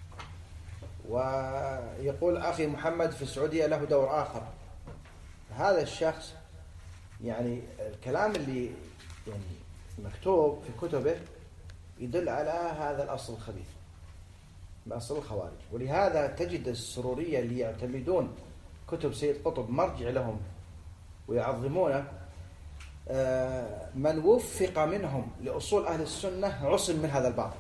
ويقول أخي محمد في السعودية له دور آخر. هذا الشخص يعني الكلام اللي يعني مكتوب في كتبه يدل على هذا الأصل الخبيث، أصل الخوارج. ولهذا تجد السرورية اللي يعتمدون كتب سيد قطب مرجع لهم ويعظمونه، من وفق منهم لأصول أهل السنة عصم من هذا الباطل.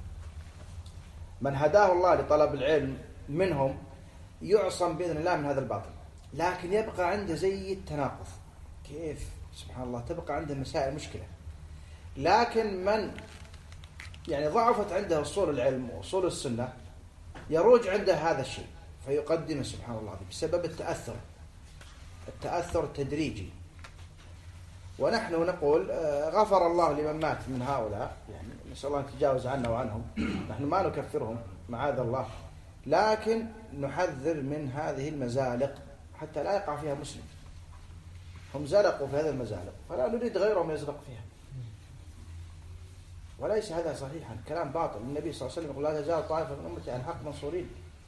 من هداه الله لطلب العلم منهم يعصم بإذن الله من هذا الباطل، لكن يبقى عنده زي التناقض. كيف؟ سبحان الله، تبقى عنده مسائل مشكلة. لكن من يعني ضعفت عنده أصول العلم وأصول السنة يروج عنده هذا الشيء فيقدمه سبحان الله بسبب التأثر التأثر التدريجي. ونحن نقول غفر الله لمن مات من هؤلاء، يعني نسأل الله أن يتجاوز عنا وعنهم. نحن ما نكفرهم معاذ الله، لكن نحذر من هذه المزالق حتى لا يقع فيها مسلم. هم زلقوا في هذه المزالق فلا نريد غيرهم يزلق فيها، وليس هذا صحيحا، كلام باطل. النبي صلى الله عليه وسلم يقول لا تزال طائفة من أمتي عن حق منصورين.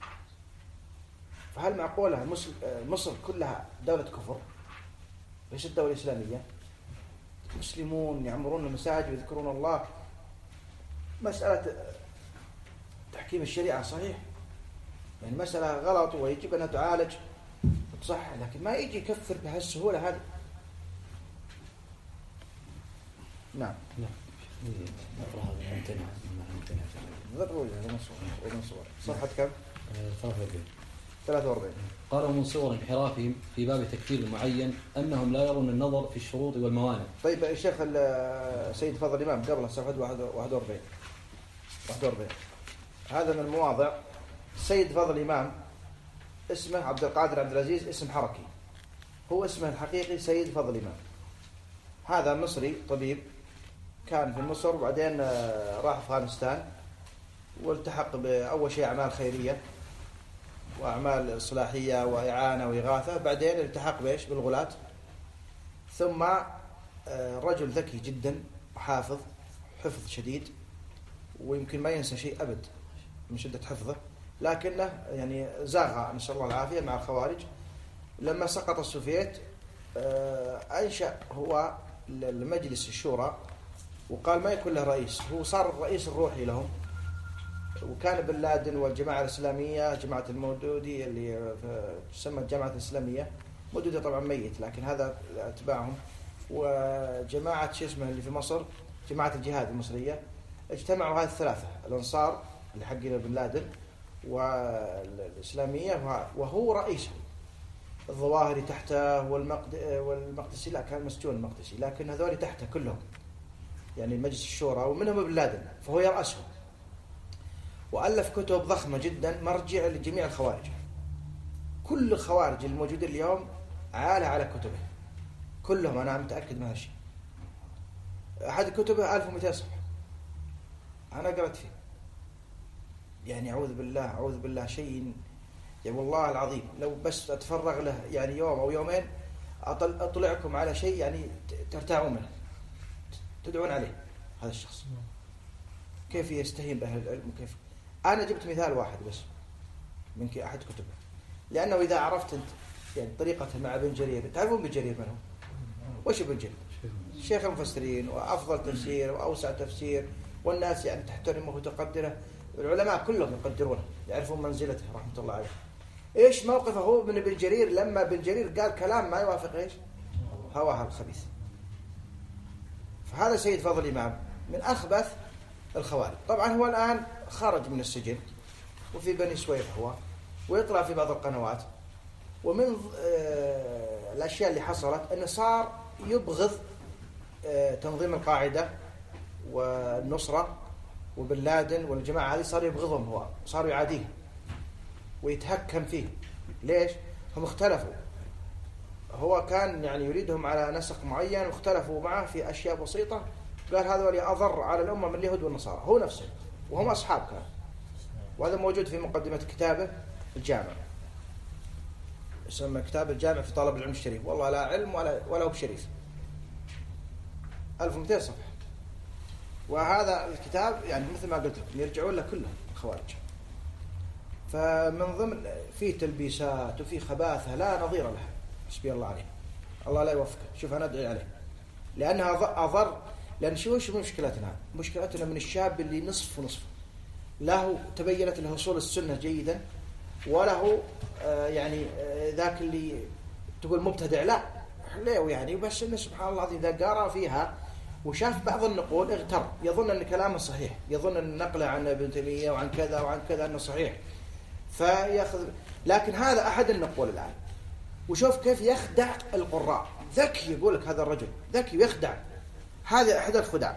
فهل معقولة مصر كلها دولة كفر ليست دولة إسلامية؟ مسلمون يعمرون المساجد ويذكرون الله. مسألة تحكيم الشريعة صحيح، يعني مسألة غلط ويجب أن تعالج وتصح، لكن ما يجي يكفر بهالسهولة هذه. نعم نقرأ هذا الممتنع ذكروا لي من صور صفحة كم؟ ثلاثة وأربعين. قالوا من صور انحرافهم في باب تكفير المعين أنهم لا يرون النظر في الشروط والموانع. طيب الشيخ سيد فضل الإمام قبل صفحة واحد وأربعين واحد وأربعين هذا من المواضع. سيد فضل الإمام اسمه عبد القادر عبد العزيز، اسم حركي، هو اسمه الحقيقي سيد فضل الإمام. هذا مصري طبيب كان في مصر وبعدين راح أفغانستان والتحق بأول شيء أعمال خيرية وأعمال إصلاحية وإعانة وإغاثة، بعدين التحق بإيش بالغلاة. ثم رجل ذكي جدا وحافظ حفظ شديد ويمكن ما ينسى شيء أبد من شدة حفظه، لكنه يعني زاغ نسأل الله العافية مع الخوارج. لما سقط السوفيت أنشأ هو المجلس الشورى وقال ما يكون له رئيس، هو صار الرئيس الروحي لهم. وكان بن لادن والجماعة الإسلامية جماعة المودودي اللي تسمى الجماعة الإسلامية، مودودي طبعا ميت لكن هذا أتباعهم، وجماعة شو اسمه اللي في مصر جماعة الجهاد المصرية، اجتمعوا هذه الثلاثة، الأنصار اللي حقين بن لادن والإسلامية وهو رئيسهم. الظواهري تحته والمقدسي لا كان مسجون المقدسي، لكن هذول تحته كلهم يعني مجلس الشورى ومنهم بن لادن فهو يرأسهم. وألف كتب ضخمة جدا مرجع لجميع الخوارج، كل الخوارج الموجودين اليوم عالة على كتبه كلهم، أنا متأكد من هالشيء. أحد كتبه ألف ومئتين صفحة أنا قرأت فيه، يعني أعوذ بالله أعوذ بالله شيء يعني والله العظيم لو بس أتفرغ له يعني يوم أو يومين أطلعكم على شيء يعني ترتاعون منه تدعون عليه. هذا الشخص كيف يستهين بأهل العلم وكيف. أنا جبت مثال واحد بس من أحد كتبه، لأنه إذا عرفت أنت يعني طريقته مع ابن جرير، تعرفون ابن جرير من هو؟ وش ابن جرير؟ شيخ المفسرين وأفضل تفسير وأوسع تفسير، والناس يعني تحترمه وتقدره، العلماء كلهم يقدرونه يعرفون منزلته رحمة الله عليه. إيش موقفه هو من ابن جرير لما ابن جرير قال كلام ما يوافق إيش هواها الخبيث؟ فهذا سيد فضل الإمام من أخبث الخوارج. طبعا هو الآن خرج من السجن وفي بني سويف هو ويطلع في بعض القنوات. ومن الأشياء اللي حصلت أنه صار يبغض تنظيم القاعدة والنصرة وبن لادن والجماعة هذه صار يبغضهم، هو صار يعاديهم ويتهكم فيه. ليش؟ هم اختلفوا، هو كان يعني يريدهم على نسق معين واختلفوا معه في أشياء بسيطة، قال هذول أضر على الأمة من اليهود والنصارى، هو نفسه وهم أصحاب كان. وهذا موجود في مقدمة كتابه الجامع، يسمى كتاب الجامع في طلب العلم الشريف، والله لا علم ولا ولا هو بشريف، ألف ومئتين صفحة. وهذا الكتاب يعني مثل ما قلت لكم يرجعون له كلهم الخوارج. فمن ضمن فيه تلبيسات وفيه خباثة لا نظير لها، حسبي الله عليه، الله لا يوفقه. شوف أنا أدعي عليه لأنها أضر. لأن شو شو مشكلتنا؟ مشكلتنا من الشاب اللي نصف ونصف، له تبينت له أصول السنة جيدا، وله آه يعني آه ذاك اللي تقول مبتدع، لا ليه يعني، بس إنه سبحان الله إذا قرأ فيها وشاف بعض النقول اغتر، يظن أن كلامه صحيح، يظن أن نقله عن ابن تيمية وعن كذا وعن كذا أنه صحيح، فيأخذ. لكن هذا أحد النقول الآن، وشوف كيف يخدع القراء، ذكي يقول لك هذا الرجل ذكي ويخدع. هذا أحد الخدع.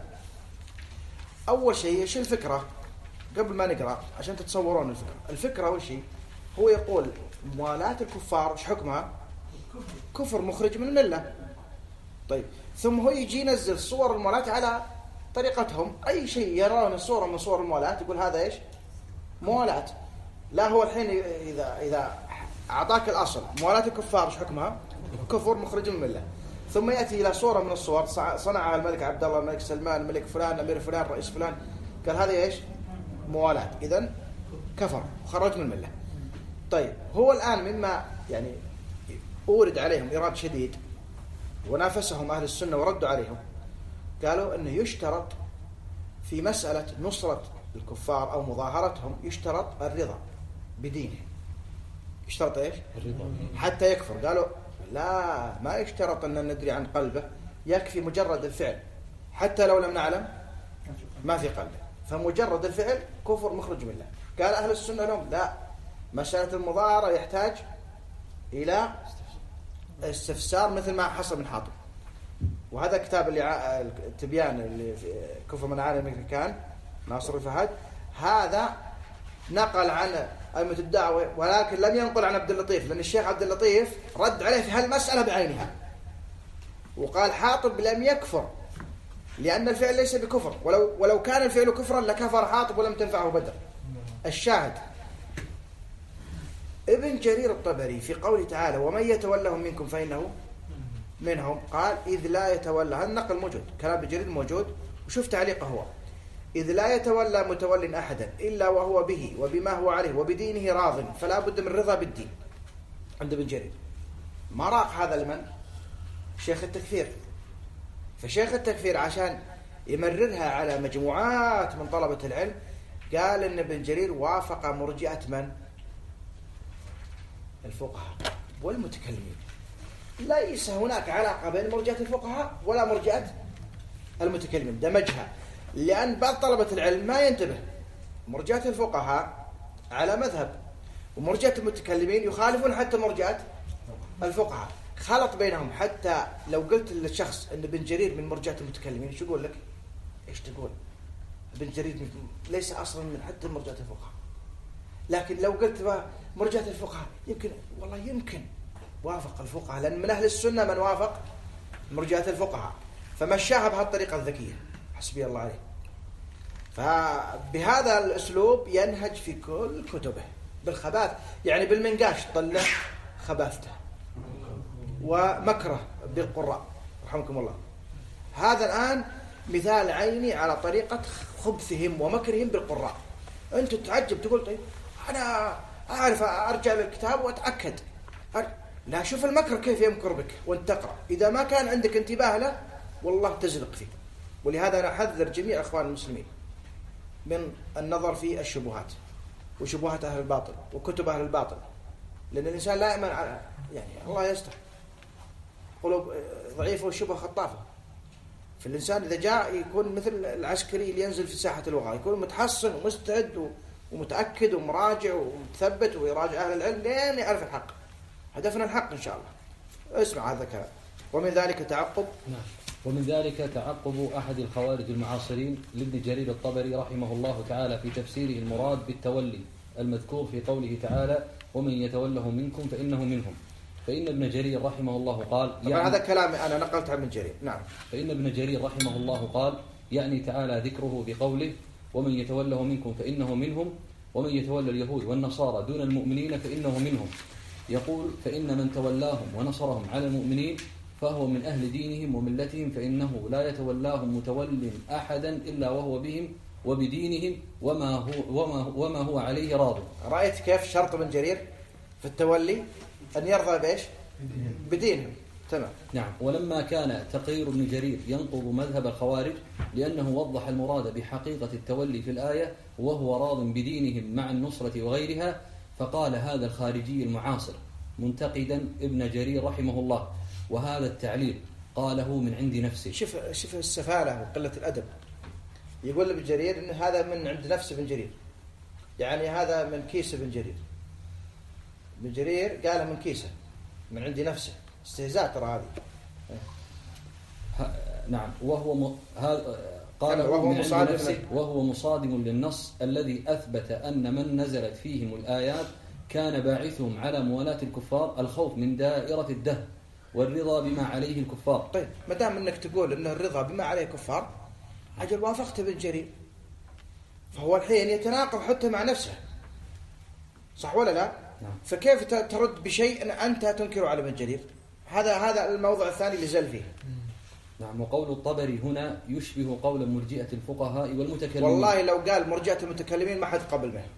أول شيء إيش الفكرة؟ قبل ما نقرأ عشان تتصورون الفكرة. الفكرة أول شيء هو يقول موالاة الكفار إيش حكمها؟ كفر مخرج من الملة. طيب ثم هو يجي ينزل صور الموالاة على طريقتهم، أي شيء يرون صورة من صور الموالاة يقول هذا إيش؟ موالاة. لا هو الحين إذا إذا أعطاك الأصل موالاة الكفار إيش حكمها؟ كفر مخرج من الملة. ثم يأتي إلى صورة من الصور صنعها الملك عبد الله، الملك سلمان، الملك فلان، أمير فلان، رئيس فلان، قال هذا إيش؟ موالاة، إذن كفر وخرج من الملة. طيب هو الآن مما يعني أورد عليهم إيراد شديد ونافسهم أهل السنة وردوا عليهم، قالوا أنه يشترط في مسألة نصرة الكفار أو مظاهرتهم يشترط الرضا بدينه. يشترط إيش؟ الرضا حتى يكفر. قالوا لا، ما يشترط أن ندري عن قلبه، يكفي مجرد الفعل حتى لو لم نعلم ما في قلبه، فمجرد الفعل كفر مخرج من الله. قال أهل السنة لهم لا، مسألة المظاهرة يحتاج إلى استفسار مثل ما حصل من حاطب. وهذا كتاب اللي التبيان اللي في كفر من عالم كان ناصر الفهد، هذا نقل عن أئمة الدعوة ولكن لم ينقل عن عبد اللطيف، لأن الشيخ عبد اللطيف رد عليه في هالمسألة بعينها وقال حاطب لم يكفر لأن الفعل ليس بكفر، ولو ولو كان الفعل كفرا لكفر حاطب ولم تنفعه بدر. الشاهد ابن جرير الطبري في قوله تعالى ومن يتولهم منكم فإنه منهم، قال إذ لا يتولى، هذا النقل موجود، كلام ابن جرير موجود، وشوف تعليقه هو إذ لا يتولى متول أحدا إلا وهو به وبما هو عليه وبدينه راض فلا بد من رضا بالدين. عند ابن جرير ما راق هذا لمن؟ شيخ التكفير. فشيخ التكفير عشان يمررها على مجموعات من طلبة العلم قال إن ابن جرير وافق مرجئة من؟ الفقهاء والمتكلمين. ليس هناك علاقة بين مرجئة الفقهاء ولا مرجئة المتكلمين، دمجها، لأن بعض طلبة العلم ما ينتبه. مرجئة الفقهاء على مذهب ومرجئة المتكلمين يخالفون حتى مرجئة الفقهاء، خلط بينهم. حتى لو قلت للشخص أن ابن جرير من مرجئة المتكلمين شو يقول لك؟ إيش تقول؟ ابن جرير ليس أصلا من حتى مرجئة الفقهاء. لكن لو قلت مرجئة الفقهاء يمكن، والله يمكن وافق الفقهاء، لأن من أهل السنة من وافق مرجئة الفقهاء، فمشاها بهالطريقة الذكية حسبي الله عليه. فبهذا الأسلوب ينهج في كل كتبه بالخباث، يعني بالمنقاش طلع خباثته ومكره بالقراء رحمكم الله. هذا الآن مثال عيني على طريقة خبثهم ومكرهم بالقراء. أنت تتعجب تقول طيب أنا أعرف أرجع للكتاب وأتأكد، لا شوف المكر كيف يمكر بك وانت تقرأ، إذا ما كان عندك انتباه له والله تزلق فيه. ولهذا أنا أحذر جميع أخوان المسلمين من النظر في الشبهات وشبهات أهل الباطل وكتب أهل الباطل، لأن الإنسان لا يأمن على، يعني الله يستر، قلوب ضعيفة والشبه خطافة. فالإنسان إذا جاء يكون مثل العسكري اللي ينزل في ساحة الوغى، يكون متحصن ومستعد ومتأكد ومراجع ومتثبت ويراجع أهل العلم لين يعرف الحق. هدفنا الحق إن شاء الله. اسمع هذا الكلام. ومن ذلك تعقب ومن ذلك تعقب أحد الخوارج المعاصرين لابن جرير الطبري رحمه الله تعالى في تفسيره المراد بالتولي المذكور في قوله تعالى ومن يتوله منكم فإنه منهم. فإن ابن جرير رحمه الله قال يعني هذا كلام أنا نقلت عن ابن جرير. نعم. فإن ابن جرير رحمه الله قال يعني تعالى ذكره بقوله ومن يتوله منكم فإنه منهم ومن يتولى اليهود والنصارى دون المؤمنين فإنه منهم. يقول فإن من تولاهم ونصرهم على المؤمنين فهو من أهل دينهم وملتهم فإنه لا يتولاهم متول أحدا إلا وهو بهم وبدينهم وما هو, وما وما هو عليه راض. رأيت كيف شرط ابن جرير في التولي أن يرضى بإيش؟ بدينهم. تمام. نعم. ولما كان تقرير ابن جرير ينقض مذهب الخوارج لأنه وضح المراد بحقيقة التولي في الآية وهو راض بدينهم مع النصرة وغيرها، فقال هذا الخارجي المعاصر منتقدا ابن جرير رحمه الله، وهذا التعليل قاله من عند نفسه. شوف شوف السفالة وقلة الأدب. يقول ابن جرير إن هذا من عند نفس ابن جرير، يعني هذا من كيس ابن جرير. ابن جرير قال من كيسه من عند نفسه. استهزاء ترى هذه. نعم. وهو م... هذا قال وهو من عند نفسه وهو مصادم للنص الذي أثبت أن من نزلت فيهم الآيات كان باعثهم على موالاة الكفار الخوف من دائرة الدهر والرضا بما عليه الكفار. طيب ما دام انك تقول انه الرضا بما عليه الكفار اجل وافقت ابن جرير، فهو الحين يتناقض حتى مع نفسه، صح ولا لا؟ نعم. فكيف ترد بشيء انت تنكر على ابن جرير؟ هذا هذا الموضوع الثاني اللي زل فيه. نعم. وقول الطبري هنا يشبه قول مرجئة الفقهاء والمتكلمين. والله لو قال مرجئة المتكلمين ما حد قبل منه.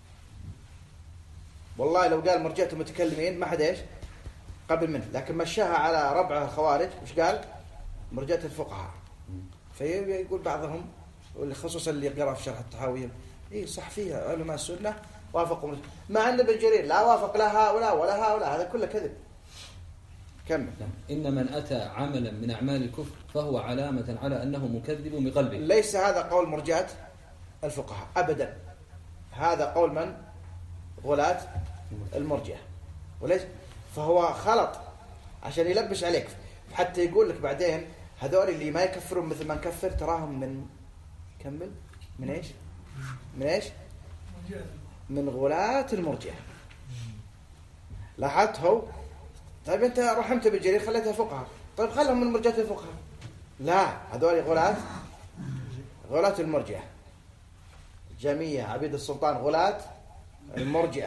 والله لو قال مرجئة المتكلمين ما حد ايش قبل منه، لكن مشاها على ربعه الخوارج. وش قال؟ مرجئة الفقهاء. فيقول بعضهم خصوصا اللي قرأ في شرح الطحاوية اي صح فيها علماء السنة وافقوا، مع ان ابن جرير لا وافق لا هؤلاء ولا هؤلاء، هذا كله كذب. كمل. إن من أتى عملا من أعمال الكفر فهو علامة على أنه مكذب بقلبه. ليس هذا قول مرجئة الفقهاء أبدا، هذا قول من؟ غلاة المرجئة. وليش؟ فهو خلط عشان يلبش عليك، حتى يقول لك بعدين هذول اللي ما يكفرون مثل ما نكفر تراهم من كمل من ايش؟ من ايش؟ من غلاة المرجئة. لاحظته؟ طيب انت رحمت بالجرير خليتها فقهاء، طيب خلهم من مرجئة الفقهاء. لا، هذول غلاة غلاة المرجئة. جميع عبيد السلطان غلاة المرجئة.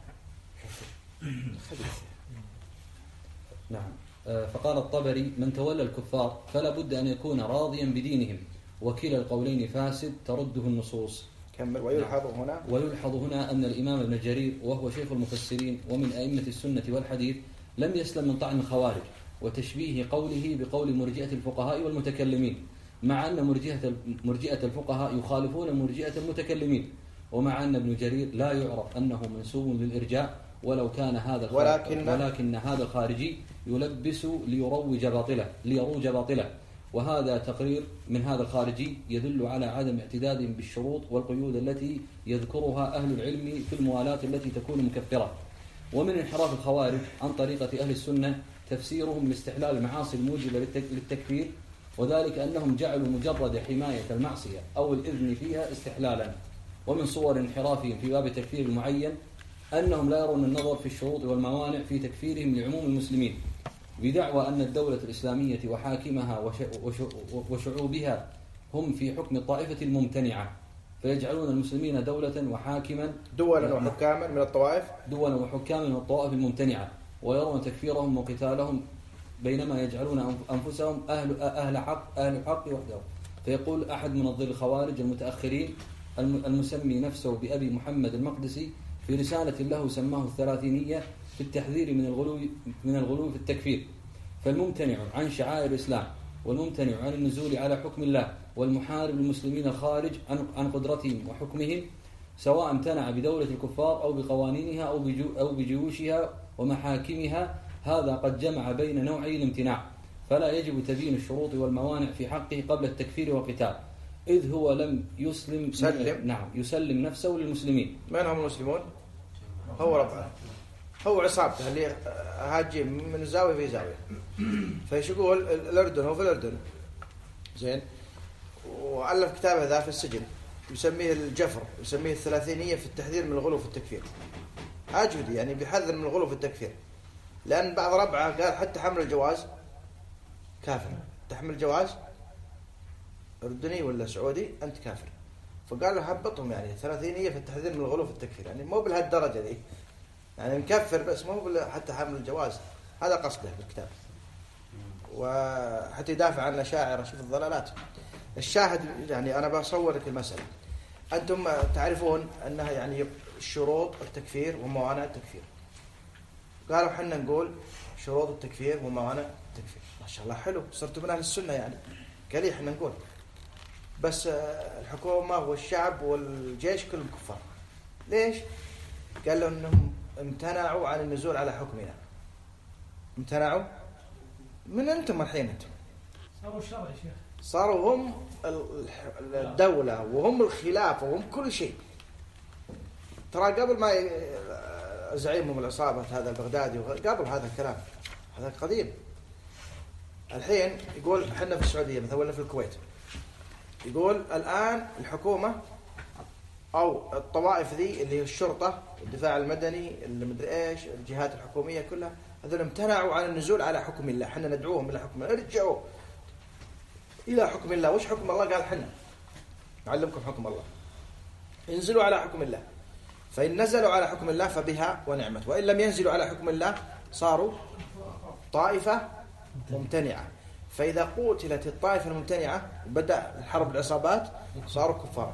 نعم. فقال الطبري من تولى الكفار فلا بد أن يكون راضيا بدينهم، وكلا القولين فاسد ترده النصوص. كمل. ويلحظ هنا ويلحظ هنا أن الإمام ابن جرير وهو شيخ المفسرين ومن أئمة السنة والحديث لم يسلم من طعن الخوارج وتشبيه قوله بقول مرجئة الفقهاء والمتكلمين، مع أن مرجئة مرجئة الفقهاء يخالفون مرجئة المتكلمين، ومع أن ابن جرير لا يعرف أنه منسوب للإرجاء ولو كان هذا ولكن, ولكن هذا الخارجي يلبس ليروج باطله ليروج باطله وهذا تقرير من هذا الخارجي يدل على عدم اعتدادهم بالشروط والقيود التي يذكرها أهل العلم في الموالاة التي تكون مكفرة. ومن انحراف الخوارج عن طريقة أهل السنة تفسيرهم لاستحلال المعاصي الموجبة للتكفير، وذلك أنهم جعلوا مجرد حماية المعصية أو الإذن فيها استحلالا. ومن صور انحرافهم في باب التكفير المعين أنهم لا يرون النظر في الشروط والموانع في تكفيرهم لعموم المسلمين، بدعوى أن الدولة الإسلامية وحاكمها وشعوبها هم في حكم الطائفة الممتنعة، فيجعلون المسلمين دولة وحاكما دولا وحكاما من الطوائف دولا وحكاما من الطوائف الممتنعة، ويرون تكفيرهم وقتالهم بينما يجعلون أنفسهم أهل أهل حق أهل حق وحدهم. فيقول أحد منظري الخوارج المتأخرين المسمي نفسه بأبي محمد المقدسي في رسالة له سماه الثلاثينية في التحذير من الغلو من الغلو في التكفير: فالممتنع عن شعائر الإسلام والممتنع عن النزول على حكم الله والمحارب المسلمين الخارج عن عن قدرتهم وحكمهم سواء امتنع بدولة الكفار أو بقوانينها أو أو بجيوشها ومحاكمها، هذا قد جمع بين نوعي الامتناع، فلا يجب تبيين الشروط والموانع في حقه قبل التكفير والقتال، إذ هو لم يسلم سلم. نعم يسلم نفسه للمسلمين. من هم المسلمون؟ هو ربعه، هو عصابته اللي هاجين من زاوية في زاوية. فيش يقول الأردن هو في الأردن زين، وألف كتابه ذا في السجن يسميه الجفر، يسميه الثلاثينية في التحذير من الغلو في التكفير. أجودي يعني بيحذر من الغلو في التكفير، لأن بعض ربعه قال حتى حمل الجواز كافر، تحمل جواز أردني ولا سعودي أنت كافر. فقال له هبطهم يعني ثلاثينية في التحذير من الغلو في التكفير، يعني مو بهالدرجة دي، يعني مكفر بس مو حتى حمل الجواز. هذا قصده بالكتاب، وحتى يدافع عن الأشاعرة. شوف الضلالات. الشاهد يعني أنا بصور لك المسألة. أنتم تعرفون أنها يعني شروط التكفير وموانع التكفير. قالوا حنا نقول شروط التكفير وموانع التكفير. ما شاء الله حلو، صرتوا من أهل السنة يعني. قال لي حنا نقول بس الحكومة والشعب والجيش كلهم كفار. ليش؟ قال له أنهم امتنعوا عن النزول على حكمنا. امتنعوا من أنتم الحين؟ أنتم صاروا الشرع يا شيخ، صاروا هم الدولة وهم الخلافة وهم كل شيء. ترى قبل ما زعيمهم العصابة هذا البغدادي قبل هذا الكلام هذا قديم. الحين يقول حنا في السعودية مثلا ولا في الكويت، يقول الآن الحكومة أو الطوائف ذي اللي هي الشرطة والدفاع المدني اللي مدري إيش الجهات الحكومية كلها هذول امتنعوا عن النزول على حكم الله. حنا ندعوهم إلى حكم الله، ارجعوا إلى حكم الله. وش حكم الله؟ قال حنا نعلمكم حكم الله، انزلوا على حكم الله. فإن نزلوا على حكم الله فبها ونعمت، وإن لم ينزلوا على حكم الله صاروا طائفة ممتنعة. فإذا قتلت الطائفة الممتنعة بدأ الحرب العصابات صاروا كفار.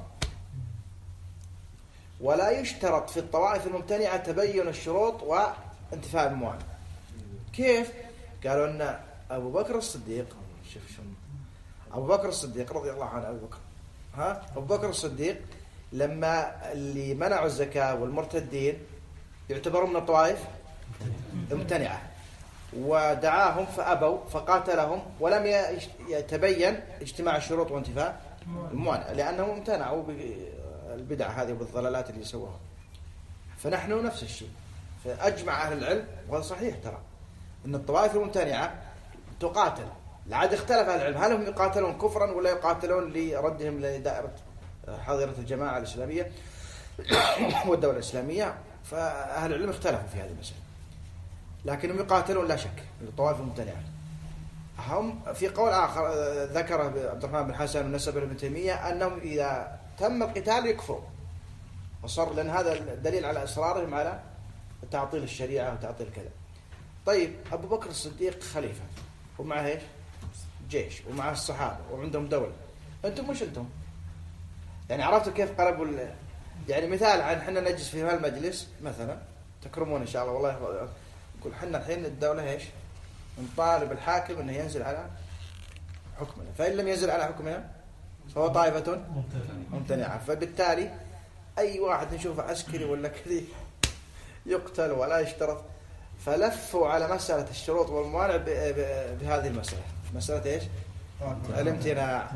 ولا يشترط في الطوائف الممتنعة تبين الشروط وانتفاء الموانع. كيف؟ قالوا أن أبو بكر الصديق، شوف شو أبو بكر الصديق رضي الله عنه، أبو بكر ها أبو بكر الصديق لما اللي منعوا الزكاة والمرتدين يعتبرون من الطوائف ممتنعة، ودعاهم فأبوا فقاتلهم ولم يتبين اجتماع الشروط وانتفاء الموانع، لأنهم امتنعوا بالبدع هذه والضلالات اللي سووها. فنحن نفس الشيء. فأجمع أهل العلم، وهذا صحيح ترى، أن الطوائف الممتنعة تقاتل. لعد اختلف أهل العلم هل هم يقاتلون كفرا ولا يقاتلون لردهم لدائرة حاضرة الجماعة الإسلامية والدولة الإسلامية. فأهل العلم اختلفوا في هذه المسألة، لكنهم يقاتلون لا شك الطوائف الممتنعة. هم في قول آخر ذكره عبد الرحمن بن حسن ونسب ابن تيمية أنهم إذا تم القتال يكفروا، وصار لأن هذا دليل على إصرارهم على تعطيل الشريعة وتعطيل كذا. طيب أبو بكر الصديق خليفة ومعه إيش؟ جيش ومعه الصحابة وعندهم دولة. أنتم مش أنتم يعني عرفتوا كيف قلبوا يعني مثال عن حنا نجلس في هالمجلس مثلا تكرمون إن شاء الله والله يقول حنا الحين الدولة إيش؟ نطالب الحاكم أنه ينزل على حكمنا، فإن لم ينزل على حكمنا فهو طائفة ممتنعة. فبالتالي أي واحد نشوفه عسكري ولا كذي يقتل ولا يشترط. فلفوا على مسألة الشروط والموانع بهذه المسألة، مسألة إيش؟ الامتناع.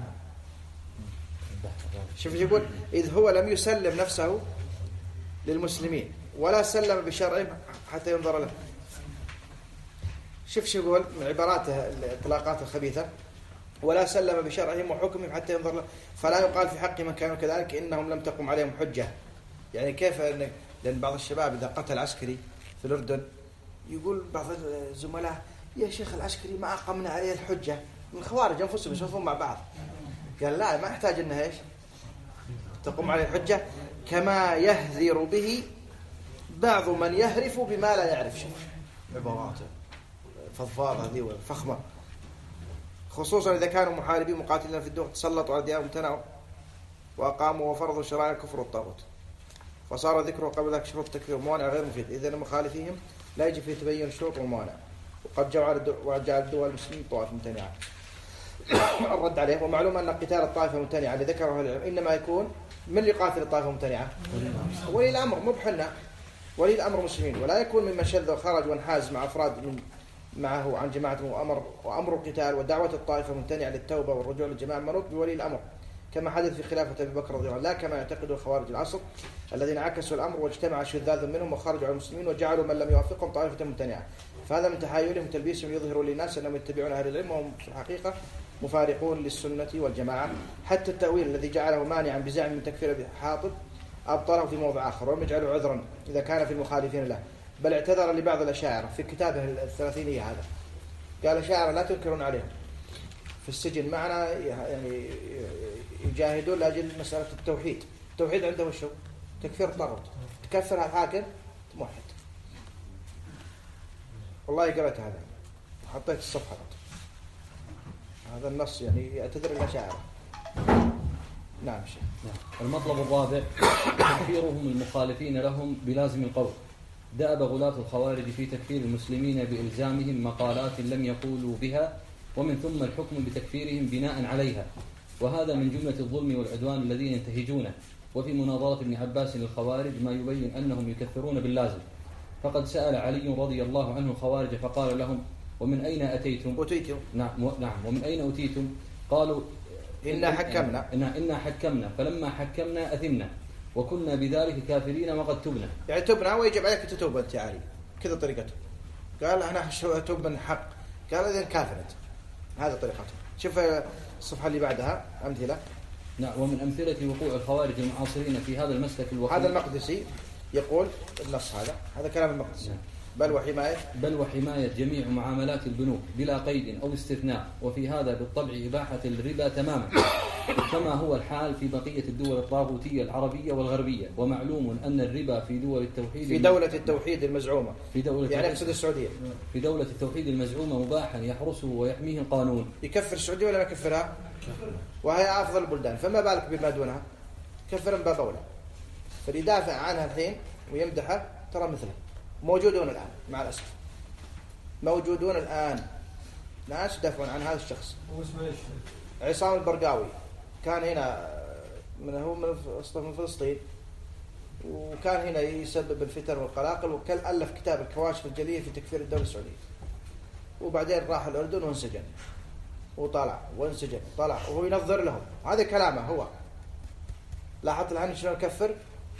شوف يقول إذ هو لم يسلم نفسه للمسلمين ولا سلم بشرعهم حتى ينظر له. شوف شو يقول من عباراته الإطلاقات الخبيثة، ولا سلم بشرعهم وحكمهم حتى ينظر له. فلا يقال في حق من كانوا كذلك إنهم لم تقم عليهم حجة. يعني كيف؟ لأن بعض الشباب إذا قتل عسكري في الأردن يقول بعض الزملاء يا شيخ العسكري ما أقمنا عليه الحجة، من خوارج أنفسهم يسولفون مع بعض. قال لا، ما يحتاج إنها إيش تقوم عليه الحجة، كما يهذر به بعض من يهرف بما لا يعرف. شيء عباراته فضفاضة هذه وفخمة، خصوصا إذا كانوا محاربين مقاتلين في الدول تسلطوا على ديارهم وامتنعوا وأقاموا وفرضوا شرائع الكفر والطاغوت، فصار ذكره قبل ذلك شروط التكفير والموانع غير مفيد. إذن مخالفيهم لا يجب في تبين الشروط والموانع، وقد جعل الدول المسلمين طوائف ممتنعة. الرد عليه، ومعلوم أن قتال الطائفة الممتنعة اللي ذكره العلم إنما يكون من اللي يقاتل الطائفة الممتنعة؟ ولي الأمر، مو بحنا، ولي الأمر مسلمين، ولا يكون ممن شذ وخرج وانحاز مع أفراد من معه عن جماعة وأمر وأمر القتال ودعوة الطائفة الممتنعة للتوبة والرجوع للجماعة منوط بولي الأمر، كما حدث في خلافة أبي بكر رضي الله عنه، لا كما يعتقد الخوارج العصر الذين عكسوا الأمر واجتمع شذاذ منهم وخرجوا على المسلمين وجعلوا من لم يوافقهم طائفة ممتنعة. فهذا من تحايلهم وتلبيسهم يظهر للناس أنهم يتبعون أهل العلم، وهم في الحقيقة مفارقون للسنة والجماعة. حتى التأويل الذي جعله مانعا بزعم من تكفير حاطب أبطله في موضع آخر ولم يجعله عذرا إذا كان في المخالفين له، بل اعتذر لبعض الأشاعرة في كتابه الثلاثينية هذا، قال الأشاعرة لا تنكرون عليهم في السجن معنا، يعني يجاهدون لأجل مسألة التوحيد. التوحيد عنده وشو؟ تكفير الطاغوت، تكفر الحاكم موحد. والله قرأت هذا حطيت الصفحة، هذا النص يعني يعتذر الأشاعرة. نعم شيخ. المطلب الرابع تكفيرهم المخالفين لهم بلازم القول. دأب غلاة الخوارج في تكفير المسلمين بإلزامهم مقالات لم يقولوا بها، ومن ثم الحكم بتكفيرهم بناء عليها، وهذا من جملة الظلم والعدوان الذين ينتهجونه. وفي مناظرة ابن عباس للخوارج ما يبين أنهم يكفرون باللازم، فقد سأل علي رضي الله عنه الخوارج فقال لهم: ومن أين أتيتم؟ أتيتم. نعم نعم ومن أين أتيتم؟ قالوا: إنا حكمنا. إنا, إنا حكمنا، فلما حكمنا أثمنا، وكنا بذلك كافرين وقد تبنا. يعني تبنا ويجب عليك تتوب أنت يا علي، كذا طريقته. قال أنا أتوب من حق، قال إذن كافرت. هذا طريقته. شوف الصفحة اللي بعدها أمثلة. نعم. ومن أمثلة وقوع الخوارج المعاصرين في هذا المسلك الوخيم، هذا المقدسي يقول النص هذا هذا كلام المقدسي. بل وحماية بل وحماية جميع معاملات البنوك بلا قيد أو استثناء، وفي هذا بالطبع إباحة الربا تماما، كما هو الحال في بقية الدول الطاغوتية العربية والغربية. ومعلوم أن الربا في دول التوحيد في دولة التوحيد المزعومة في دولة يعني أقصد السعودية في دولة التوحيد المزعومة مباحا يحرسه ويحميه القانون. يكفر السعودية ولا ما يكفرها؟ وهي أفضل البلدان، فما بالك بما دونها؟ كفر من باب أولى. فليدافع عنها الحين ويمدحها ترى مثله موجودون الآن مع الأسف، موجودون الآن ناس يدافعون عن هذا الشخص. عصام البرقاوي كان هنا من هو من فلسطين، وكان هنا يسبب الفتن والقلاقل، وكان ألف كتاب الكواشف الجلية في تكفير الدولة السعودية، وبعدين راح الأردن وانسجن وطلع وانسجن طلع وهو ينظر لهم. هذا كلامه هو. لاحظت الآن شلون يكفر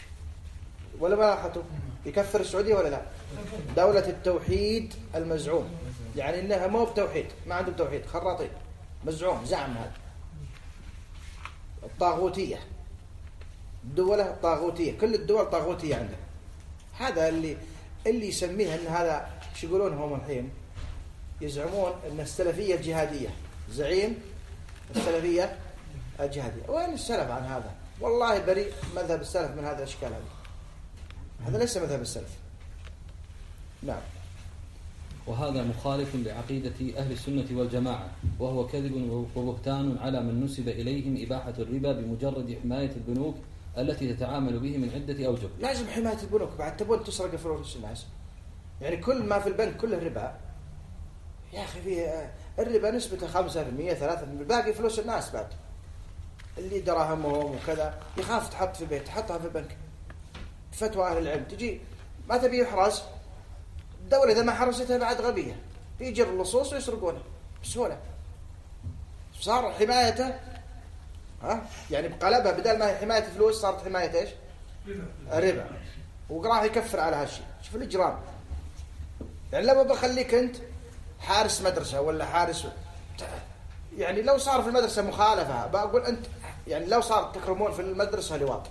ولا ما لاحظتوا؟ يكفر السعودية ولا لا؟ دولة التوحيد المزعوم، يعني إنها مو بتوحيد، ما عندهم توحيد، خراطين، مزعوم، زعم. هذا الطاغوتية، الدولة الطاغوتية، كل الدول طاغوتية عنده. هذا اللي اللي يسميه أن هذا شو يقولون هم الحين؟ يزعمون أن السلفية الجهادية، زعيم السلفية الجهادية. وين السلف عن هذا؟ والله بريء مذهب السلف من هذا الأشكال هذه. هذا ليس مذهب السلف. نعم. وهذا مخالف لعقيدة أهل السنة والجماعة، وهو كذب وبهتان على من نسب إليهم إباحة الربا بمجرد حماية البنوك التي تتعامل به من عدة أوجه. لازم حماية البنوك بعد، تبون تسرق فلوس الناس؟ يعني كل ما في البنك كله ربا يا أخي. فيه الربا نسبته خمسة في المية ثلاثة في المية، باقي فلوس الناس بعد اللي دراهمهم وكذا. يخاف تحط في البيت، تحطها في البنك. فتوى أهل العلم تجي ما تبي يحرز الدولة، إذا ما حرستها بعد غبية، بيجي اللصوص ويسرقونه بسهولة. صار حمايته ها يعني بقلبها، بدل ما هي حماية فلوس صارت حماية إيش؟ ربا. وقراه يكفر على هالشيء. شوف الإجرام. يعني لما بخليك أنت حارس مدرسة ولا حارس، يعني لو صار في المدرسة مخالفة بقول أنت، يعني لو صار تكرمون في المدرسة لواط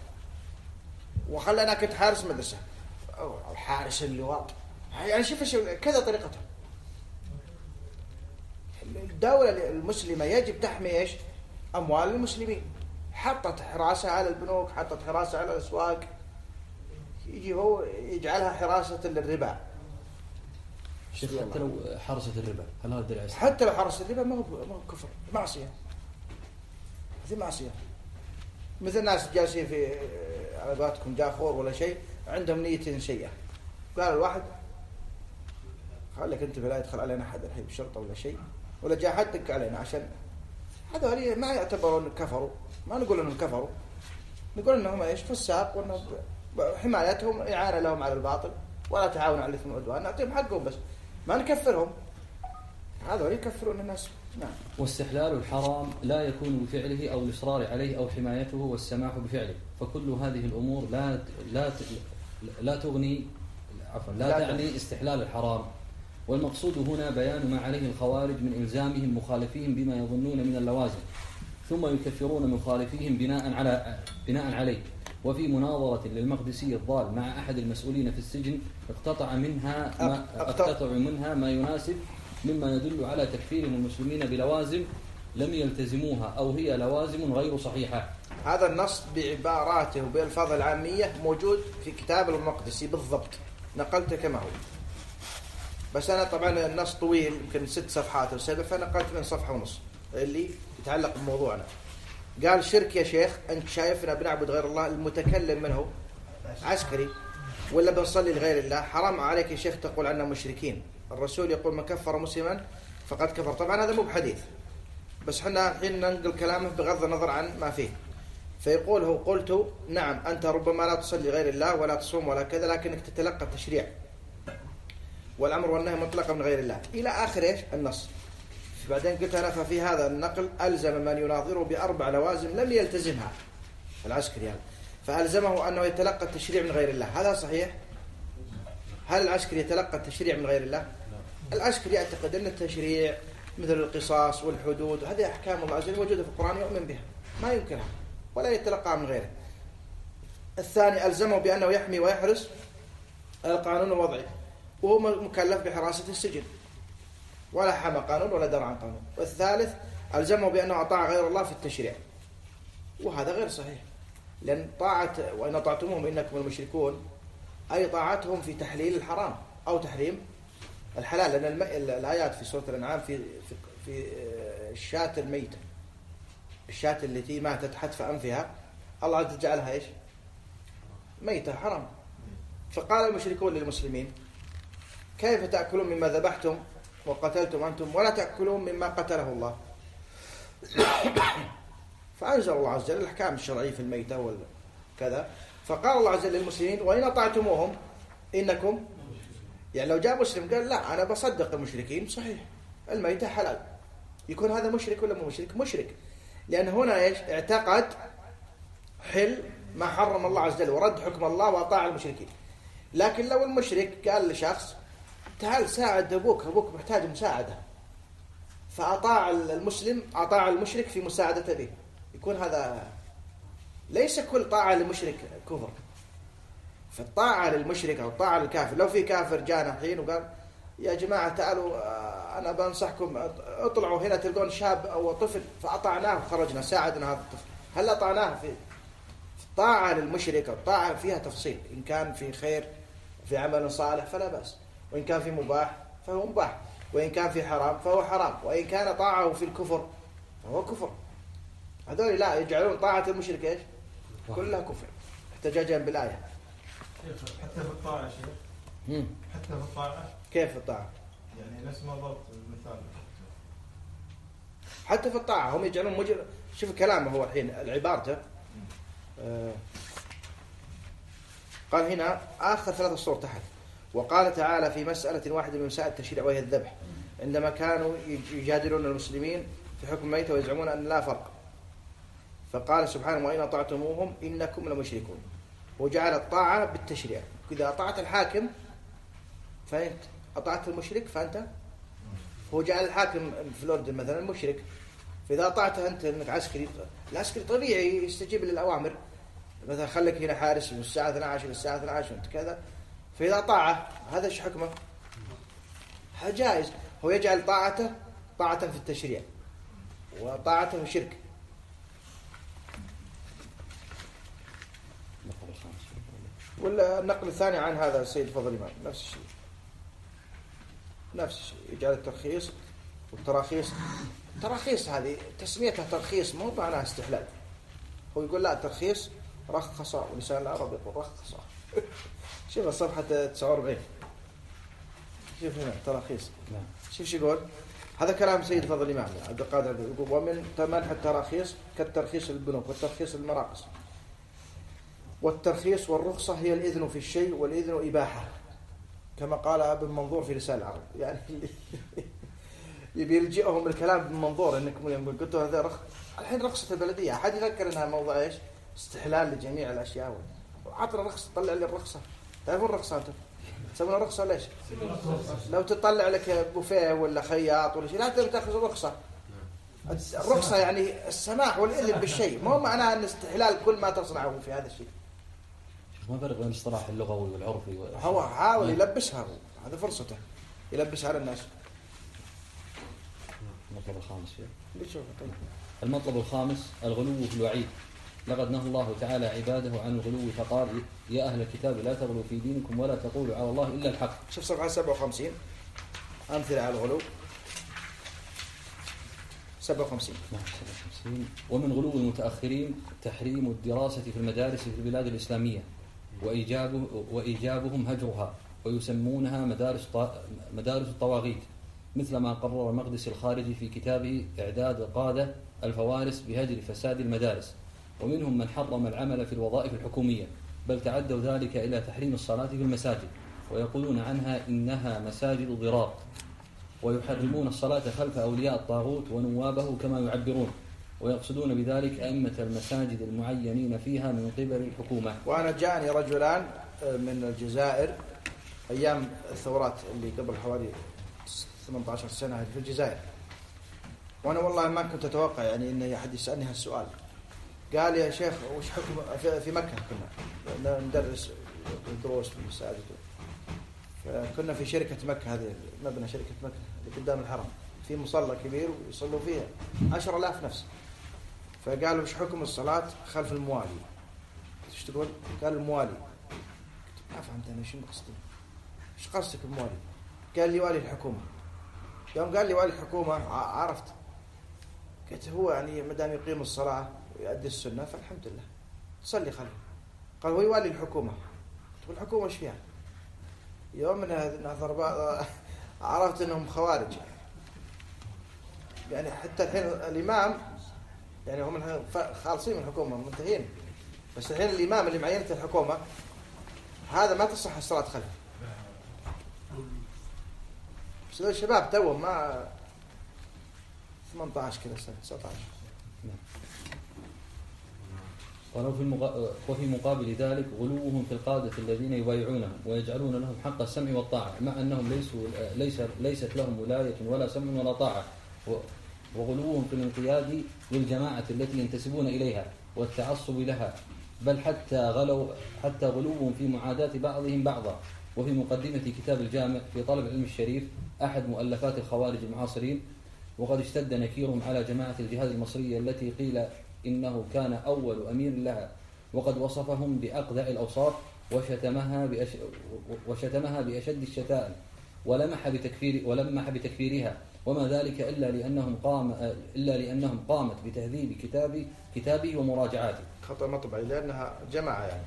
وخلنا كنت حارس مدرسة أو حارس اللواط، يعني شوف ايش كذا طريقتها. الدولة المسلمة يجب تحمي ايش؟ أموال المسلمين. حطت حراسة على البنوك، حطت حراسة على الأسواق، يجي هو يجعلها حراسة للربا. حتى لو حرست الربا هل هذا دليل؟ حتى لو حرست الربا ما هو ما هو كفر، معصية. هذه معصية. مثل الناس جالسين في على قولتكم جافور ولا شيء، عندهم نية سيئة. قال الواحد خليك انت لا يدخل علينا احد الحين بشرطه ولا شيء، ولا جاء حد دق علينا، عشان هذول ما يعتبرون كفروا. ما نقول انهم كفروا، نقول انهم ايش؟ فساق، وانهم حمايتهم اعانه لهم على الباطل، ولا تعاون على الاثم والعدوان. نعطيهم حقهم بس ما نكفرهم. هذول يكفرون الناس. نعم. واستحلال الحرام لا يكون بفعله او الاصرار عليه او حمايته والسماح بفعله، فكل هذه الامور لا لا لا تغني عفوا لا, لا تعني استحلال الحرام، والمقصود هنا بيان ما عليه الخوارج من إلزامهم مخالفيهم بما يظنون من اللوازم، ثم يكفرون مخالفيهم بناء على بناء عليه. وفي مناظرة للمقدسي الضال مع أحد المسؤولين في السجن اقتطع منها ما اقتطع منها ما يناسب مما يدل على تكفيرهم المسلمين بلوازم لم يلتزموها أو هي لوازم غير صحيحة. هذا النص بعباراته وبألفاظ العامية موجود في كتاب المقدسي بالضبط، نقلته كما هو، بس أنا طبعا النص طويل يمكن ست صفحات أو سبع، فنقلت من صفحة ونص اللي يتعلق بموضوعنا. قال شرك يا شيخ، أنت شايفنا بنعبد غير الله، المتكلم منه عسكري ولا بنصلي لغير الله، حرام عليك يا شيخ تقول عنا مشركين. الرسول يقول من كفر مسلما فقد كفر. طبعا هذا مو بحديث، بس حنا الحين ننقل كلامه بغض النظر عن ما فيه. فيقول هو قلت نعم أنت ربما لا تصلي غير الله ولا تصوم ولا كذا، لكنك تتلقى التشريع والأمر والنهي مطلقا من غير الله إلى آخر إيش النص. بعدين قلت أنا ففي هذا النقل ألزم من يناظره بأربع لوازم لم يلتزمها العسكري يعني، فألزمه أنه يتلقى التشريع من غير الله. هذا صحيح؟ هل العسكري يتلقى التشريع من غير الله؟ العسكري يعتقد أن التشريع مثل القصاص والحدود هذه أحكام الله عز وجل موجودة في القرآن يؤمن بها ما ينكرها ولا يتلقى من غيره. الثاني ألزمه بأنه يحمي ويحرس القانون الوضعي وهو مكلف بحراسة السجن ولا حمى قانون ولا درع عن قانون. والثالث ألزمه بأنه أطاع غير الله في التشريع، وهذا غير صحيح، لأن طاعة وإن أطعتموهم إنكم المشركون أي طاعتهم في تحليل الحرام أو تحريم الحلال، لأن الم... الآيات في سورة الأنعام في في, في الشاة الميتة، الشاة التي ماتت حتف أنفها الله عز وجل جعلها إيش؟ ميتة حرام. فقال المشركون للمسلمين كيف تأكلون مما ذبحتم وقتلتم أنتم ولا تأكلون مما قتله الله؟ فأنزل الله عز وجل الأحكام الشرعية في الميتة وكذا. فقال الله عز وجل للمسلمين وإن أطعتموهم إنكم، يعني لو جاء مسلم قال لا أنا بصدق المشركين صحيح الميتة حلال، يكون هذا مشرك ولا مو مشرك؟ مشرك، لأن هنا إيش؟ اعتقد حل ما حرم الله عز وجل ورد حكم الله وأطاع المشركين. لكن لو المشرك قال لشخص تعال ساعد أبوك، أبوك محتاج مساعدة، فأطاع المسلم أطاع المشرك في مساعدة به، يكون هذا ليس كل طاعة للمشرك كفر. فالطاعة للمشرك أو الطاعة للكافر، لو في كافر جانا الحين وقال يا جماعة تعالوا أنا بنصحكم اطلعوا هنا تلقون شاب أو طفل، فأطعناه وخرجنا ساعدنا هذا الطفل، هل أطعناه؟ في الطاعة للمشرك أو الطاعة فيها تفصيل، إن كان في خير في عمل صالح فلا بأس، وإن كان في مباح فهو مباح، وإن كان في حرام فهو حرام، وإن كان طاعه في الكفر فهو كفر. هذول لا يجعلون طاعة المشرك إيش؟ كلها كفر احتجاجا بالآية. حتى في الطاعة يا شيخ؟ حتى في الطاعة؟ كيف في الطاعة؟ يعني نفس ما ضبط المثال. حتى في الطاعة هم يجعلون مجر. شوف كلامه هو الحين العبارته آه قال هنا آخر ثلاثة سطور تحت وقال تعالى في مسألة واحدة من مسائل التشريع وهي الذبح، عندما كانوا يجادلون المسلمين في حكم الميتة ويزعمون أن لا فرق، فقال سبحانه وإن أطعتموهم إنكم لمشركون، وجعل الطاعة بالتشريع. إذا أطعت الحاكم فأنت أطعت المشرك فأنت، هو جعل الحاكم في الأردن مثلا مشرك، فإذا أطعته أنت أنك عسكري، العسكري طبيعي يستجيب للأوامر، مثلا خليك هنا حارس من الساعة اثنتي عشرة للساعة اثنتي عشرة وانت كذا، فإذا طاعة هذا ايش حكمه؟ جائز. هو يجعل طاعته طاعة في التشريع وطاعته في شرك. ولا النقل الثاني عن هذا السيد فضل الإمام نفس الشيء نفس الشيء يجعل الترخيص والتراخيص. التراخيص هذه تسميتها ترخيص مو معناها استحلال. هو يقول لا ترخيص رخص، ولسان العرب يقول رخص. شوف الصفحة تسعة وأربعين، شوف هنا تراخيص. شوف شو يقول، هذا كلام سيد فضل الإمام عبد القادر يقول ومن منح التراخيص كالترخيص البنوك والترخيص المراقص. والترخيص والرخصة هي الإذن في الشيء والإذن إباحة، كما قال ابن منظور في رسالة العرب. يعني يبي يلجئهم الكلام ابن منظور انكم يقول قلتوا هذا رخص. الحين رخصة البلدية أحد يفكر انها موضوع ايش؟ استحلال لجميع الاشياء. عطنا رخصة، طلع لي الرخصة. تعرفون الرخصة انتم؟ تسوون رخصة ليش؟ لو تطلع لك بوفيه ولا خياط ولا شيء لا تاخذ رخصة. الرخصة يعني السماح والإذن بالشيء، مو معناها أن استحلال كل ما تصنعه في هذا الشيء. ما فرق بين الاصطلاح اللغوي والعرفي. هو حاول يلبسها، هذا فرصته يلبسها على الناس. المطلب الخامس فيه. طيب. المطلب الخامس الغلو في الوعيد. لقد نهى الله تعالى عباده عن الغلو فقال يا أهل الكتاب لا تغلوا في دينكم ولا تقولوا على الله إلا الحق. شوف صفحة سبعة وخمسين أمثلة على الغلو. سبعة وخمسين. نعم سبعة وخمسين. ومن غلو المتأخرين تحريم الدراسة في المدارس في البلاد الإسلامية وإيجابه وإيجابهم هجرها ويسمونها مدارس مدارس الطواغيت، مثل ما قرر المقدسي الخارجي في كتابه إعداد القادة الفوارس بهجر فساد المدارس. ومنهم من حرم العمل في الوظائف الحكومية، بل تعدوا ذلك إلى تحريم الصلاة في المساجد، ويقولون عنها إنها مساجد ضرار، ويحرمون الصلاة خلف أولياء الطاغوت ونوابه كما يعبرون، ويقصدون بذلك أئمة المساجد المعينين فيها من قبل الحكومة. وأنا جاءني رجلان من الجزائر أيام الثورات اللي قبل حوالي ثمانية عشر سنة في الجزائر، وأنا والله ما كنت أتوقع يعني إن أحد يسألني هالسؤال. قال يا شيخ وش حكم في مكة، كنا ندرس دروس في المساجد، فكنا في شركة مكة، هذه مبنى شركة مكة اللي قدام الحرم، في مصلى كبير ويصلوا فيها عشر آلاف نفس. فقالوا وش حكم الصلاة خلف الموالي؟ ايش تقول؟ قال الموالي. قلت ما فهمت أنا شو قصدي، ايش قصدك الموالي؟ قال لي والي الحكومة. يوم قال لي والي الحكومة عرفت، قلت هو يعني ما دام يقيم الصلاة ويؤدي السنة فالحمد لله تصلي خلفه. قال هو يوالي الحكومة. قلت الحكومة ايش فيها؟ يوم نظر بعض عرفت انهم خوارج، يعني حتى الحين الامام يعني هم خالصين من الحكومة منتهين، بس الحين الامام اللي معينته الحكومة هذا ما تصح الصلاة خلفه. بس هذول الشباب توهم ما ثمانية عشر كذا سنة تسعة عشر. ولو في المغ... وفي مقابل ذلك غلوهم في القادة الذين يبايعونهم ويجعلون لهم حق السمع والطاعة، مع أنهم ليسوا ليس ليست لهم ولاية ولا سمع ولا طاعة، و... وغلوهم في الانقياد للجماعة التي ينتسبون إليها والتعصب لها، بل حتى غلوا حتى غلوهم في معاداة بعضهم بعضا. وفي مقدمة كتاب الجامع في طلب العلم الشريف أحد مؤلفات الخوارج المعاصرين، وقد اشتد نكيرهم على جماعة الجهاد المصرية التي قيل إنه كان أول أمير لها، وقد وصفهم بأقذع الأوصاف وشتمها بأش... وشتمها بأشد الشتائم ولمح بتكفير ولمح بتكفيرها، وما ذلك إلا لأنهم قام إلا لأنهم قامت بتهذيب كتابي كتابي ومراجعاته. خطأ مطبعي لأنها جماعة يعني.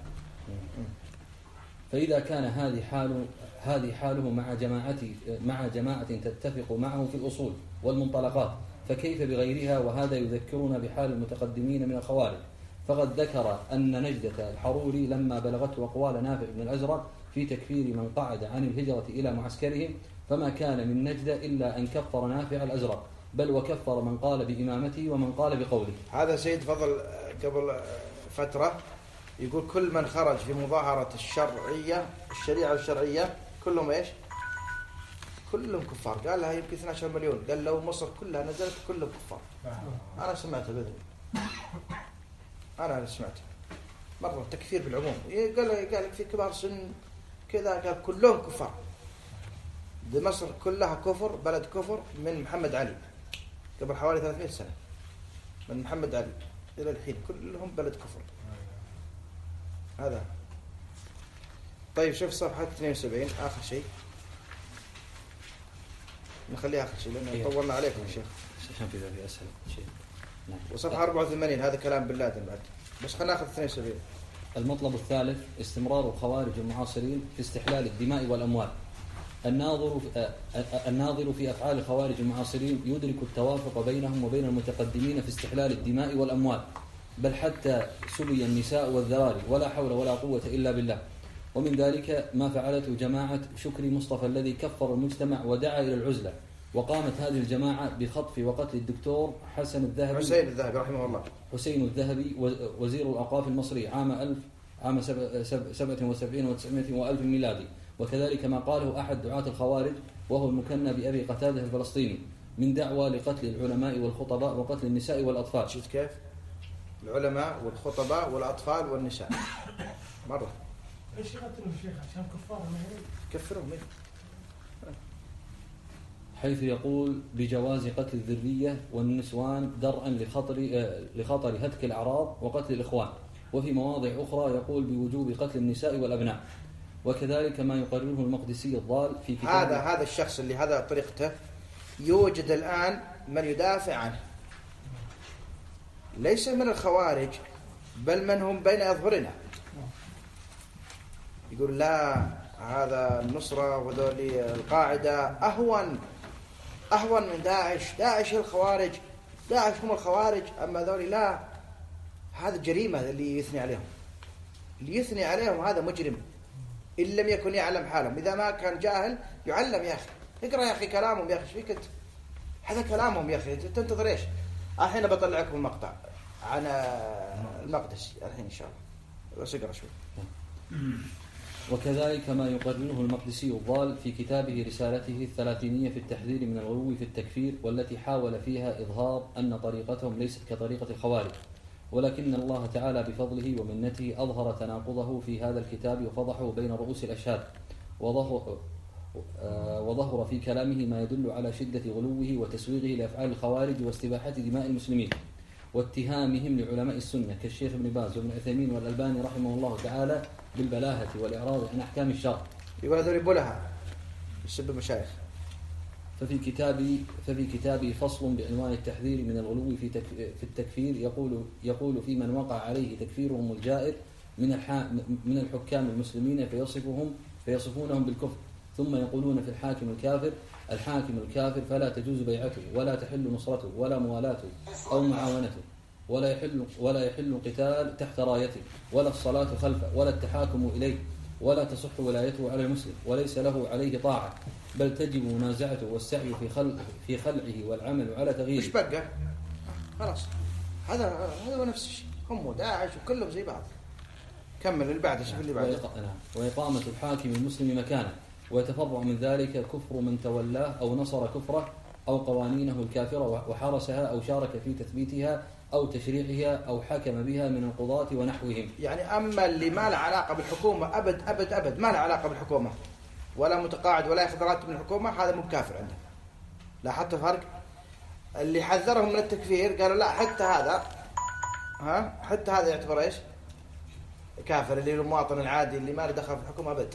فإذا كان هذه حال هذه حاله مع جماعة مع جماعة تتفق معه في الأصول والمنطلقات، فكيف بغيرها؟ وهذا يذكرنا بحال المتقدمين من الخوارج. فقد ذكر أن نجدة الحروري لما بلغته أقوال نافع بن الأزرق في تكفير من قعد عن الهجرة إلى معسكرهم، فما كان من نجدة إلا أن كفر نافع الأزرق، بل وكفر من قال بإمامته ومن قال بقوله. هذا سيد فضل قبل فترة يقول كل من خرج في مظاهرة الشرعية الشريعة الشرعية كلهم إيش؟ كلهم كفار. قال لها يمكن اثني عشر مليون، قال لو مصر كلها نزلت كلهم كفار. أنا سمعته بذل، أنا سمعته مرة تكفير بالعموم. قال قال في كبار سن كذا، قال كلهم كفار. دي مصر كلها كفر، بلد كفر من محمد علي قبل حوالي ثلاثمائة سنة، من محمد علي إلى الحين كلهم بلد كفر. هذا طيب. شوف صفحة اثنين وسبعين آخر شيء، نخليها آخر شيء لأنه طولنا عليكم يا شيخ. عشان في ذلك أسهل شيء. نعم. وصفحة أربعة وثمانين هذا كلام بن لادن بعد، بس خلينا ناخذ اثنين وسبعين. المطلب الثالث استمرار الخوارج المعاصرين في استحلال الدماء والأموال. الناظر في الناظر في أفعال الخوارج المعاصرين يدرك التوافق بينهم وبين المتقدمين في استحلال الدماء والأموال، بل حتى سبي النساء والذراري، ولا حول ولا قوة إلا بالله. ومن ذلك ما فعلته جماعة شكري مصطفى الذي كفر المجتمع ودعا إلى العزلة. وقامت هذه الجماعة بخطف وقتل الدكتور حسن الذهبي حسين الذهبي رحمه الله حسين الذهبي وزير الأوقاف المصري عام ألف عام سبعة وسبعين وتسعمائة وألف ميلادي، وكذلك ما قاله أحد دعاة الخوارج وهو المكنى بأبي قتادة الفلسطيني من دعوى لقتل العلماء والخطباء وقتل النساء والأطفال. شفت كيف؟ العلماء والخطباء والأطفال والنساء مرة. ايش يقتلوا الشيخ عشان كفار ما كفرهم منه. حيث يقول بجواز قتل الذرية والنسوان درءا لخطر لخطر هتك الأعراض وقتل الإخوان، وفي مواضع أخرى يقول بوجوب قتل النساء والأبناء، وكذلك ما يقرره المقدسي الضال في كتاب. هذا هذا الشخص اللي هذا طريقته يوجد الآن من يدافع عنه، ليس من الخوارج بل من هم بين أظهرنا، يقول لا هذا النصرة وذول القاعدة أهون أهون من داعش، داعش الخوارج، داعش هم الخوارج، أما ذول لا، هذا جريمة اللي يثني عليهم، اللي يثني عليهم هذا مجرم إن لم يكن يعلم حالهم. إذا ما كان جاهل يعلم يا أخي، اقرأ يا أخي كلامهم يا أخي، ايش فيك انت؟ هذا كلامهم يا أخي، تنتظر إيش؟ الحين بطلع لكم المقطع عن المقدسي الحين إن شاء الله، بس اقرأ شوي. وكذلك ما يقرره المقدسي الضال في كتابه رسالته الثلاثينية في التحذير من الغلو في التكفير، والتي حاول فيها إظهار أن طريقتهم ليست كطريقة الخوارج، ولكن الله تعالى بفضله ومنته أظهر تناقضه في هذا الكتاب وفضحه بين رؤوس الأشهاد، وظهر, وظهر في كلامه ما يدل على شدة غلوه وتسويغه لأفعال الخوارج واستباحة دماء المسلمين واتهامهم لعلماء السنة كالشيخ ابن باز وابن عثيمين والألباني رحمه الله تعالى بالبلاهة والإعراض عن أحكام الشرع. يقول هذول يبولها يسب مشايخ. ففي كتابي ففي كتابي فصل بعنوان التحذير من الغلو في في التكفير يقول يقول في من وقع عليه تكفيرهم الجائر من من الحكام المسلمين فيصفهم فيصفونهم بالكفر، ثم يقولون في الحاكم الكافر الحاكم الكافر فلا تجوز بيعته ولا تحل نصرته ولا موالاته أو معاونته، ولا يحل ولا يحل القتال تحت رايته ولا الصلاة خلفه ولا التحاكم إليه ولا تصح ولايته على المسلم وليس له عليه طاعة، بل تجب منازعته والسعي في خلع في خلعه والعمل على تغييره. ايش بقى؟ خلاص هذا هذا هو نفس الشيء، هم وداعش وكلهم زي بعض. كمل اللي بعده، شوف اللي بعده. وإقامة الحاكم المسلم مكانه، ويتفرع من ذلك كفر من تولاه أو نصر كفره أو قوانينه الكافرة وحرسها أو شارك في تثبيتها أو تشريعها أو حكم بها من القضاة ونحوهم. يعني أما اللي ما له علاقة بالحكومة أبد أبد أبد ما له علاقة بالحكومة ولا متقاعد ولا يأخذ راتب من الحكومة، هذا مو كافر عنده. لاحظت الفرق؟ اللي حذرهم من التكفير قالوا لا حتى هذا ها حتى هذا يعتبر ايش؟ كافر، اللي هو المواطن العادي اللي ما له دخل في الحكومة أبد،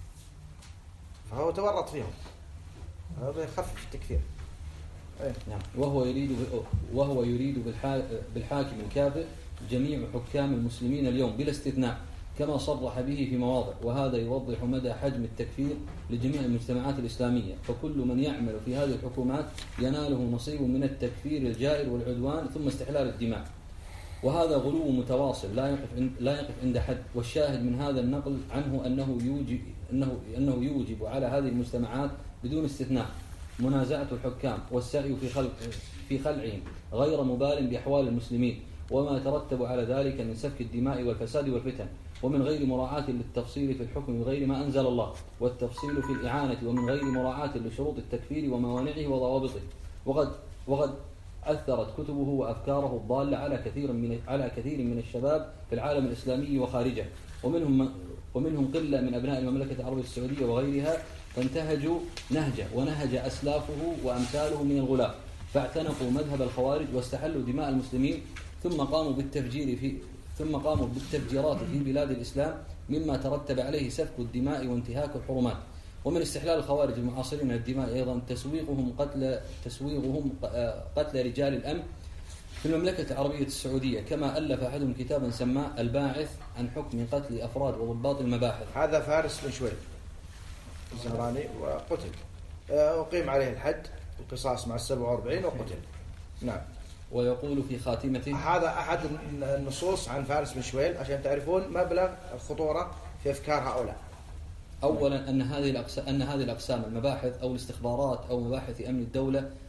فهو تورط فيهم، هذا يخفف التكفير. إيه؟ نعم. وهو يريد وهو يريد بالحاكم الكافر جميع حكام المسلمين اليوم بلا استثناء كما صرح به في مواضع، وهذا يوضح مدى حجم التكفير لجميع المجتمعات الإسلامية، فكل من يعمل في هذه الحكومات يناله نصيب من التكفير الجائر والعدوان ثم استحلال الدماء، وهذا غلو متواصل لا يقف لا يقف عند حد. والشاهد من هذا النقل عنه أنه يوجب أنه أنه يوجب على هذه المجتمعات بدون استثناء منازعة الحكام والسعي في خلق في خلعهم غير مبال بأحوال المسلمين وما يترتب على ذلك من سفك الدماء والفساد والفتن، ومن غير مراعاة للتفصيل في الحكم بغير ما أنزل الله، والتفصيل في الإعانة، ومن غير مراعاة لشروط التكفير وموانعه وضوابطه. وقد وقد أثرت كتبه وأفكاره الضالة على كثير من على كثير من الشباب في العالم الإسلامي وخارجه، ومنهم ومنهم قلة من أبناء المملكة العربية السعودية وغيرها فانتهجوا نهجه ونهج أسلافه وأمثاله من الغلاة، فاعتنقوا مذهب الخوارج واستحلوا دماء المسلمين، ثم قاموا بالتفجير في ثم قاموا بالتفجيرات في بلاد الإسلام مما ترتب عليه سفك الدماء وانتهاك الحرمات. ومن استحلال الخوارج المعاصرين من الدماء أيضا تسويغهم قتل تسويغهم قتل رجال الأمن في المملكة العربية السعودية، كما ألف أحدهم كتابا سماه الباعث عن حكم قتل أفراد وضباط المباحث. هذا فارس بن شوي الزهراني وقتل، أقيم عليه الحد القصاص مع السبع وأربعين وقتل. نعم. ويقول في خاتمته هذا أحد النصوص عن فارس بن شويل عشان تعرفون مبلغ الخطورة في أفكار هؤلاء. أولا أن هذه الأقسام أن هذه الأقسام المباحث أو الاستخبارات أو مباحث أمن الدولة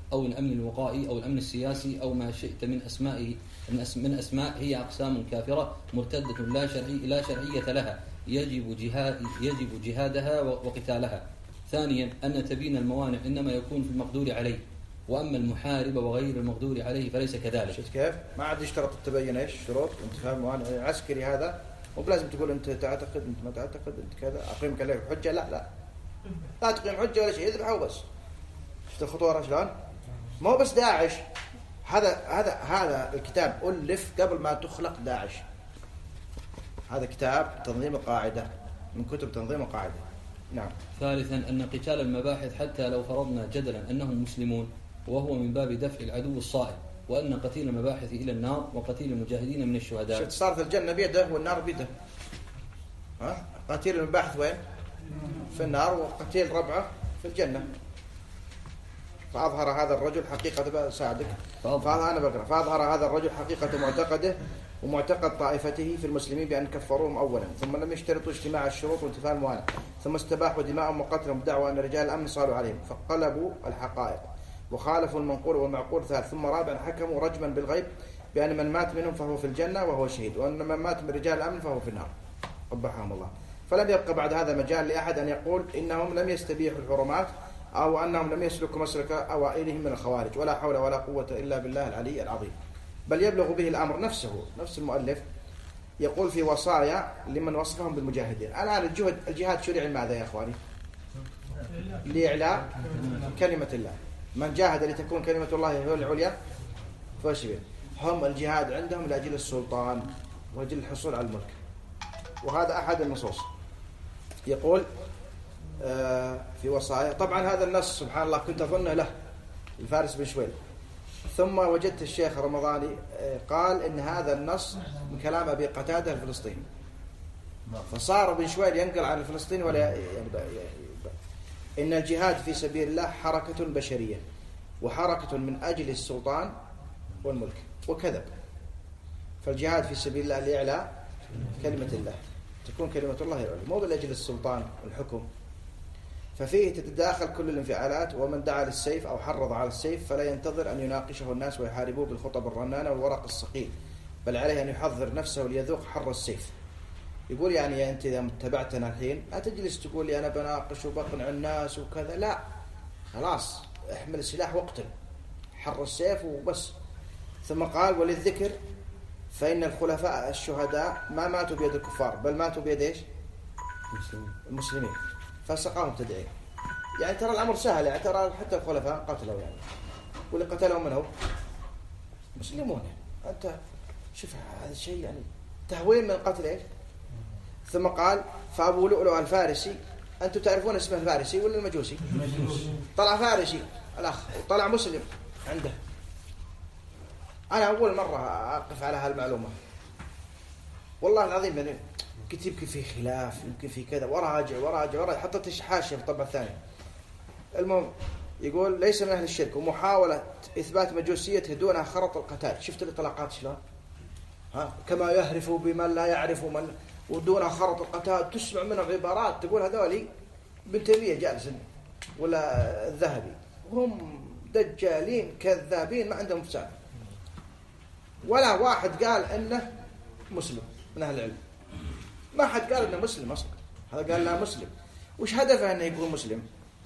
أو الأمن الوقائي أو الأمن السياسي أو ما شئت من أسمائه من أسماء هي أقسام كافرة مرتدة لا شرعي لا شرعية لها يجب جهاد يجب جهادها وقتالها. ثانيا أن تبين الموانع إنما يكون في المقدور عليه، وأما المحارب وغير المقدور عليه فليس كذلك. شفت كيف؟ ما عاد يشترط التبين ايش شروط انتفاء الموانع العسكري. هذا مو بلازم تقول انت تعتقد انت ما تعتقد انت كذا اقيمك عليك حجه. لا لا لا تقيم حجه ولا شيء، يذبحه وبس. شفت الخطوره شلون؟ ما هو بس داعش. هذا هذا هذا الكتاب ألف قبل ما تخلق داعش. هذا كتاب تنظيم القاعدة من كتب تنظيم القاعدة. نعم. ثالثا أن قتال المباحث حتى لو فرضنا جدلا أنهم مسلمون وهو من باب دفع العدو الصائب، وأن قتيل المباحث إلى النار وقتيل المجاهدين من الشهداء. شفت صار في الجنة بيده والنار بيده. ها؟ قتيل المباحث وين؟ في النار، وقتيل ربعه في الجنة. فأظهر هذا الرجل حقيقة ساعدك فهذا أنا بقرأ فأظهر هذا الرجل حقيقة معتقده ومعتقد طائفته في المسلمين بأن كفروهم أولا، ثم لم يشترطوا اجتماع الشروط وانتفاء الموانع، ثم استباحوا دماءهم وقتلهم بدعوى أن رجال الأمن صاروا عليهم، فقلبوا الحقائق وخالفوا المنقول والمعقول ثالث. ثم رابعا حكموا رجما بالغيب بأن من مات منهم فهو في الجنة وهو شهيد، وأن من مات من رجال الأمن فهو في النار قبحهم الله. فلم يبقى بعد هذا مجال لأحد أن يقول إنهم لم يستبيحوا الحرمات أو أنهم لم يسلكوا مسلك أوائلهم من الخوارج، ولا حول ولا قوة إلا بالله العلي العظيم. بل يبلغ به الأمر نفسه. نفس المؤلف يقول في وصايا لمن وصفهم بالمجاهدين. الآن الجهد الجهاد شرع لماذا يا أخواني؟ لإعلاء كلمة الله. من جاهد لتكون كلمة الله هي العليا فاشبه. هم الجهاد عندهم لأجل السلطان وأجل الحصول على الملك، وهذا أحد النصوص. يقول في وصايا. طبعا هذا النص سبحان الله كنت أظنه له الفارس بن شويل، ثم وجدت الشيخ رمضاني قال إن هذا النص من كلام أبي قتادة الفلسطيني، فصار بن شويل ينقل عن الفلسطيني ولا ينبع. إن الجهاد في سبيل الله حركة بشرية وحركة من أجل السلطان والملك، وكذب. فالجهاد في سبيل الله لإعلاء كلمة الله، تكون كلمة الله العليا، مو لأجل السلطان والحكم. ففيه تتداخل كل الانفعالات، ومن دعا للسيف أو حرض على السيف فلا ينتظر أن يناقشه الناس ويحاربوه بالخطب الرنانة والورق الثقيل، بل عليه أن يحضر نفسه ليذوق حر السيف. يقول يعني يا أنت إذا متابعتنا الحين لا تجلس تقول لي أنا بناقش وبقنع الناس وكذا، لا، خلاص احمل السلاح واقتل، حر السيف وبس. ثم قال وللذكر فإن الخلفاء الشهداء ما ماتوا بيد الكفار بل ماتوا بيد ايش؟ المسلمين، فسقاهم تدعين. يعني ترى الأمر سهل، يعني ترى حتى الخلفاء قتلوا، يعني واللي قتلهم من هو؟ مسلمون. أنت شوف هذا الشيء يعني تهوين من قتل ايش؟ ثم قال فأبو لؤلؤ الفارسي، أنتم تعرفون اسمه الفارسي ولا المجوسي؟ طلع فارسي الأخ وطلع مسلم عنده. أنا أول مرة أقف على هالمعلومة والله العظيم، يعني كنت يمكن في خلاف يمكن في كذا، وراجع وراجع وراجع حطيت حاشية في الطبعة الثانية. المهم يقول ليس من أهل الشرك ومحاولة إثبات مجوسيته دونها خرط القتال. شفت الإطلاقات شلون؟ ها كما يهرف بمن لا يعرف من، ودونها خرط القتال. تسمع منهم عبارات تقول هذولي ابن تيمية جالس ولا الذهبي، هم دجالين كذابين ما عندهم فساد. ولا واحد قال إنه مسلم من أهل العلم، ما حد قال إنه مسلم أصلا. هذا قال لا مسلم. وش هدفه إنه يكون مسلم؟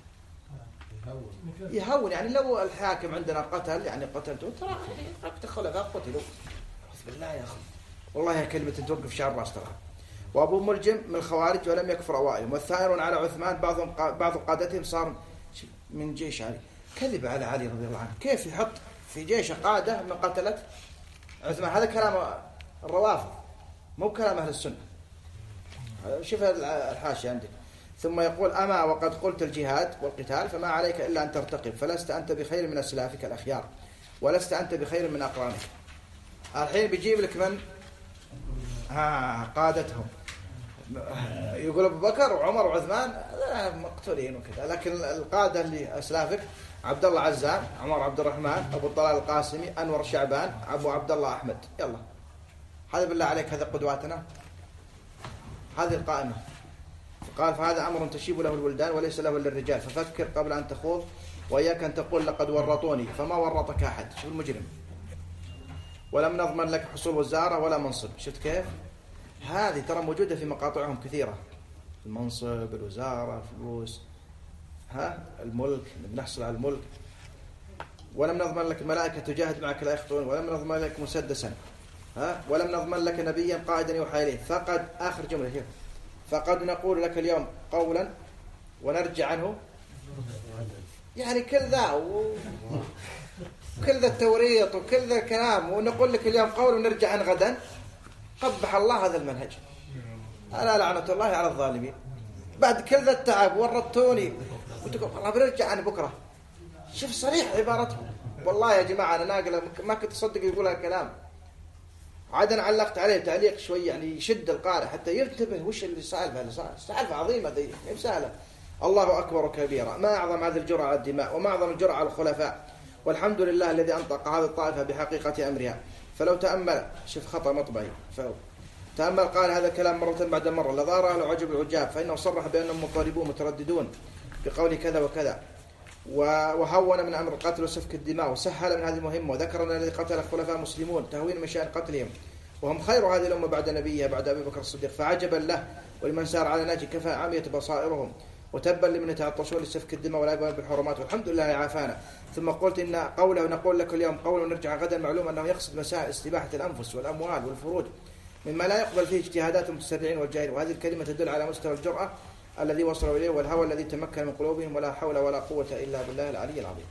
يهون. يعني لو الحاكم عندنا قتل يعني قتلته، ترى ركت خلفاء قتلوا، أعوذ بالله يا أخي، والله يا كلمة توقف شعر راس ترى. وأبو ملجم من الخوارج ولم يكفر أوائلهم، والثائرون على عثمان بعضهم بعض قادتهم صار من جيش علي. كذب على علي رضي الله عنه، كيف يحط في جيش قادة من قتلت عثمان؟ هذا كلام الروافض مو كلام أهل السنة. شوف الحاشية عندك. ثم يقول أما وقد قلت الجهاد والقتال فما عليك إلا أن ترتقب، فلست أنت بخير من أسلافك الأخيار ولست أنت بخير من أقرانك. الحين بيجيب لك من ها قادتهم، يقول أبو بكر وعمر وعثمان مقتولين وكذا، لكن القادة اللي أسلافك عبد الله عزام، عمر عبد الرحمن، أبو الطلال القاسمي، أنور شعبان، أبو عبد الله أحمد. يلا هذا بالله عليك هذا قدواتنا، هذه القائمة. فقال فهذا أمر تشيب له الولدان وليس له للرجال، ففكر قبل أن تخوض، وإياك أن تقول لقد ورطوني، فما ورطك أحد. شوف المجرم. ولم نضمن لك حصول وزارة ولا منصب. شفت كيف؟ هذه ترى موجودة في مقاطعهم كثيرة، المنصب، الوزارة، الفلوس، ها الملك، بنحصل على الملك. ولم نضمن لك ملائكة تجاهد معك لا يخطئون، ولم نضمن لك مسدسا، ها ولم نضمن لك نبيا قائدا يوحى إليه. فقد آخر جملة شوف، فقد نقول لك اليوم قولا ونرجع عنه. يعني كل ذا وكل ذا التوريط وكل ذا الكلام، ونقول لك اليوم قول ونرجع عن غدا. قبح الله هذا المنهج. ألا لعنة الله على الظالمين. بعد كل ذا التعب ورطوني وتقول والله بنرجع عن بكرة. شوف صريح عبارتهم. والله يا جماعة أنا ناقل ما كنت أصدق يقول هالكلام. عادة علقت عليه تعليق شوي يعني يشد القارئ حتى ينتبه وش اللي سالفة اللي صار. سالفة عظيمة ذي ما سهلة. الله أكبر كبيرا. ما أعظم هذه الجرعة على الدماء وما أعظم الجرعة على الخلفاء. والحمد لله الذي أنطق هذه الطائفة بحقيقة أمرها. فلو تأمل شوف خطأ مطبعي فلو تأمل قال هذا الكلام مرة بعد مرة لظهر له عجب العجاب، فإنه صرح بأنهم مضطربون مترددون بقول كذا وكذا، وهون من أمر القتل وسفك الدماء، وسهل من هذه المهمة، وذكر أن الذي قتل الخلفاء مسلمون تهوين من شأن قتلهم، وهم خير هذه الأمة بعد نبيها بعد أبي بكر الصديق. فعجبا له ولمن سار على ناجي كفى عمية بصائرهم، وتبا لمن يتعطشون لسفك الدماء ولا يقبلون بالحرمات، والحمد لله عافانا. ثم قلت إن قوله نقول لك اليوم قول ونرجع غدا معلوم أنه يقصد مسائل استباحة الأنفس والأموال والفروج مما لا يقبل فيه اجتهادات المتسرعين والجاهلين. وهذه الكلمة تدل على مستوى الجرأة الذي وصلوا إليه والهوى الذي تمكن من قلوبهم، ولا حول ولا قوة إلا بالله العلي العظيم.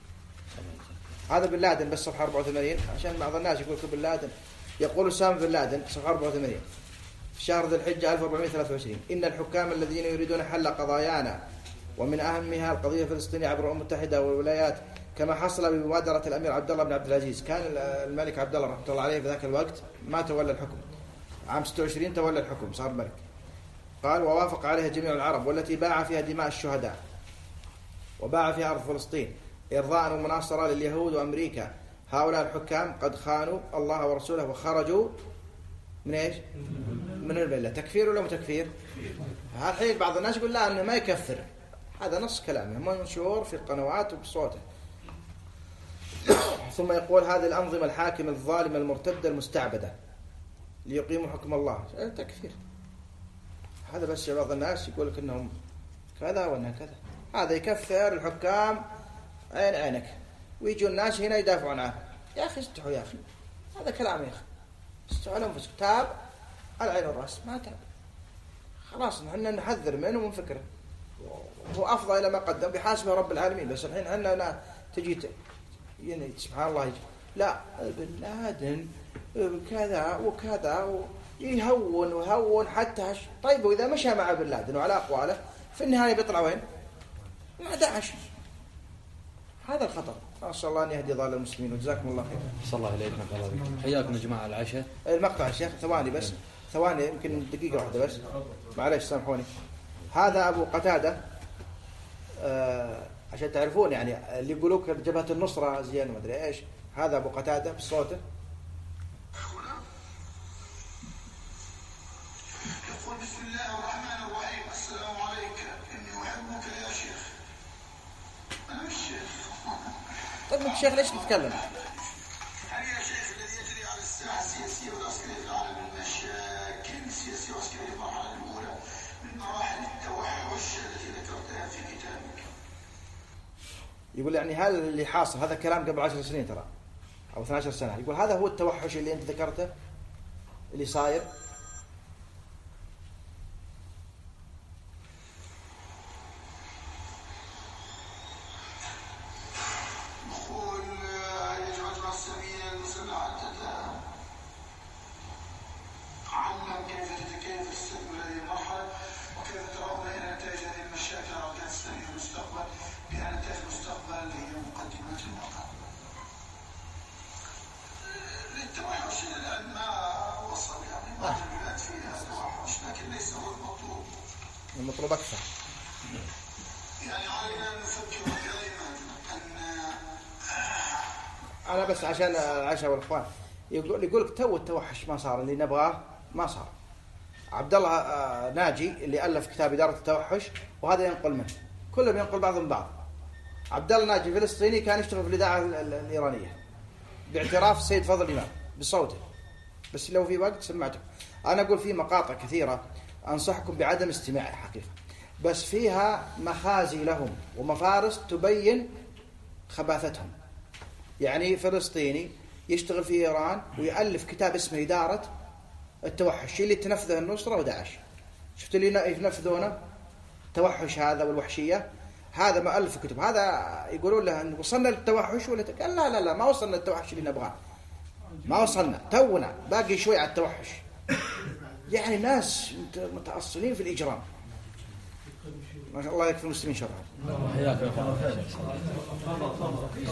هذا بن لادن بس صفحة أربعة وثمانين عشان بعض الناس يقول بن لادن. يقول أسامة بن لادن صفحة أربعة وثمانين في شهر ذي الحجة ألف وأربعمائة وثلاثة وعشرين: إن الحكام الذين يريدون حل قضايانا ومن أهمها القضية الفلسطينية عبر الأمم المتحدة والولايات، كما حصل بمبادرة الأمير عبد الله بن عبد العزيز. كان الملك عبد الله رحمة الله عليه في ذاك الوقت ما تولى الحكم، عام ستة وعشرين تولى الحكم صار ملك. قال ووافق عليها جميع العرب، والتي باع فيها دماء الشهداء وباع فيها أرض فلسطين إرضاء ومناصرة لليهود وأمريكا. هؤلاء الحكام قد خانوا الله ورسوله وخرجوا من إيش؟ من الملة. تكفير ولا متكفير؟ الحين بعض الناس يقول لا أنه ما يكفر، هذا نص كلامه منشور في القنوات وبصوته. ثم يقول هذه الأنظمة الحاكمة الظالمة المرتدة المستعبدة ليقيموا حكم الله. تكفير هذا. بس بعض الناس يقول لك انهم كذا وانها كذا، هذا يكفر الحكام عين عينك، ويجوا الناس هنا يدافعون عنه. يا اخي استحوا يا اخي، هذا كلام يا اخي، استحوا لانفسك. تاب على العين والراس، ما تاب خلاص احنا نحذر منه ومن فكره، هو افضل الى ما قدم بحاسبه رب العالمين. بس الحين احنا تجي يعني سبحان الله يجي لا بن لادن كذا وكذا و... يهون ويهون حتى هش. طيب وإذا مشى مع بن لادن وعلى أقواله في النهاية بيطلع وين؟ مع داعش. هذا الخطر. أسأل الله أن يهدي ضال المسلمين وجزاكم الله خير. صلى الله عليه وسلم. حياكم يا جماعة العشاء. المقطع يا شيخ ثواني بس ثواني يمكن دقيقة واحدة بس معلش سامحوني. هذا أبو قتادة آه عشان تعرفون يعني اللي يقولوك جبهة النصرة زين ما أدري إيش. هذا أبو قتادة بصوته يقول بسم الله الرحمن الرحيم: السلام عليك، إني أحبك يا شيخ. أنا مش شيخ. طيب أنت شيخ ليش تتكلم؟ هل يا شيخ الذي يجري على الساحة السياسية والعسكرية في العالم المشاكل السياسية والعسكرية في المرحلة الأولى من مراحل التوحش التي ذكرتها في كتابك؟ يقول يعني هل اللي حاصل هذا كلام قبل عشر سنين ترى أو اثنتي عشرة سنة، يقول هذا هو التوحش اللي أنت ذكرته اللي صاير. المطلوب أكثر. يعني علينا أن نفكر دائما أن أنا بس عشان العشاء والإخوان يقول يقولك تو التوحش ما صار اللي نبغاه ما صار. عبد الله ناجي اللي ألف كتاب إدارة التوحش، وهذا ينقل منه، كلهم ينقل بعضهم بعض. عبد الله ناجي فلسطيني كان يشتغل في الإذاعة الإيرانية باعتراف السيد فضل الإمام بصوته، بس لو في وقت سمعته. أنا أقول في مقاطع كثيرة أنصحكم بعدم استماعها حقيقة، بس فيها مخازي لهم ومفارس تبين خباثتهم. يعني فلسطيني يشتغل في إيران ويألف كتاب اسمه إدارة التوحش اللي تنفذه النصرة وداعش. شفت اللي ينفذونه التوحش هذا والوحشية، هذا مؤلف كتب. هذا يقولون له أن وصلنا للتوحش ولا قال لا لا لا ما وصلنا للتوحش اللي نبغاه، ما وصلنا، تونا باقي شوي على التوحش. يعني ناس متأصلين في الإجرام. ما شاء الله يكفي المسلمين شرها.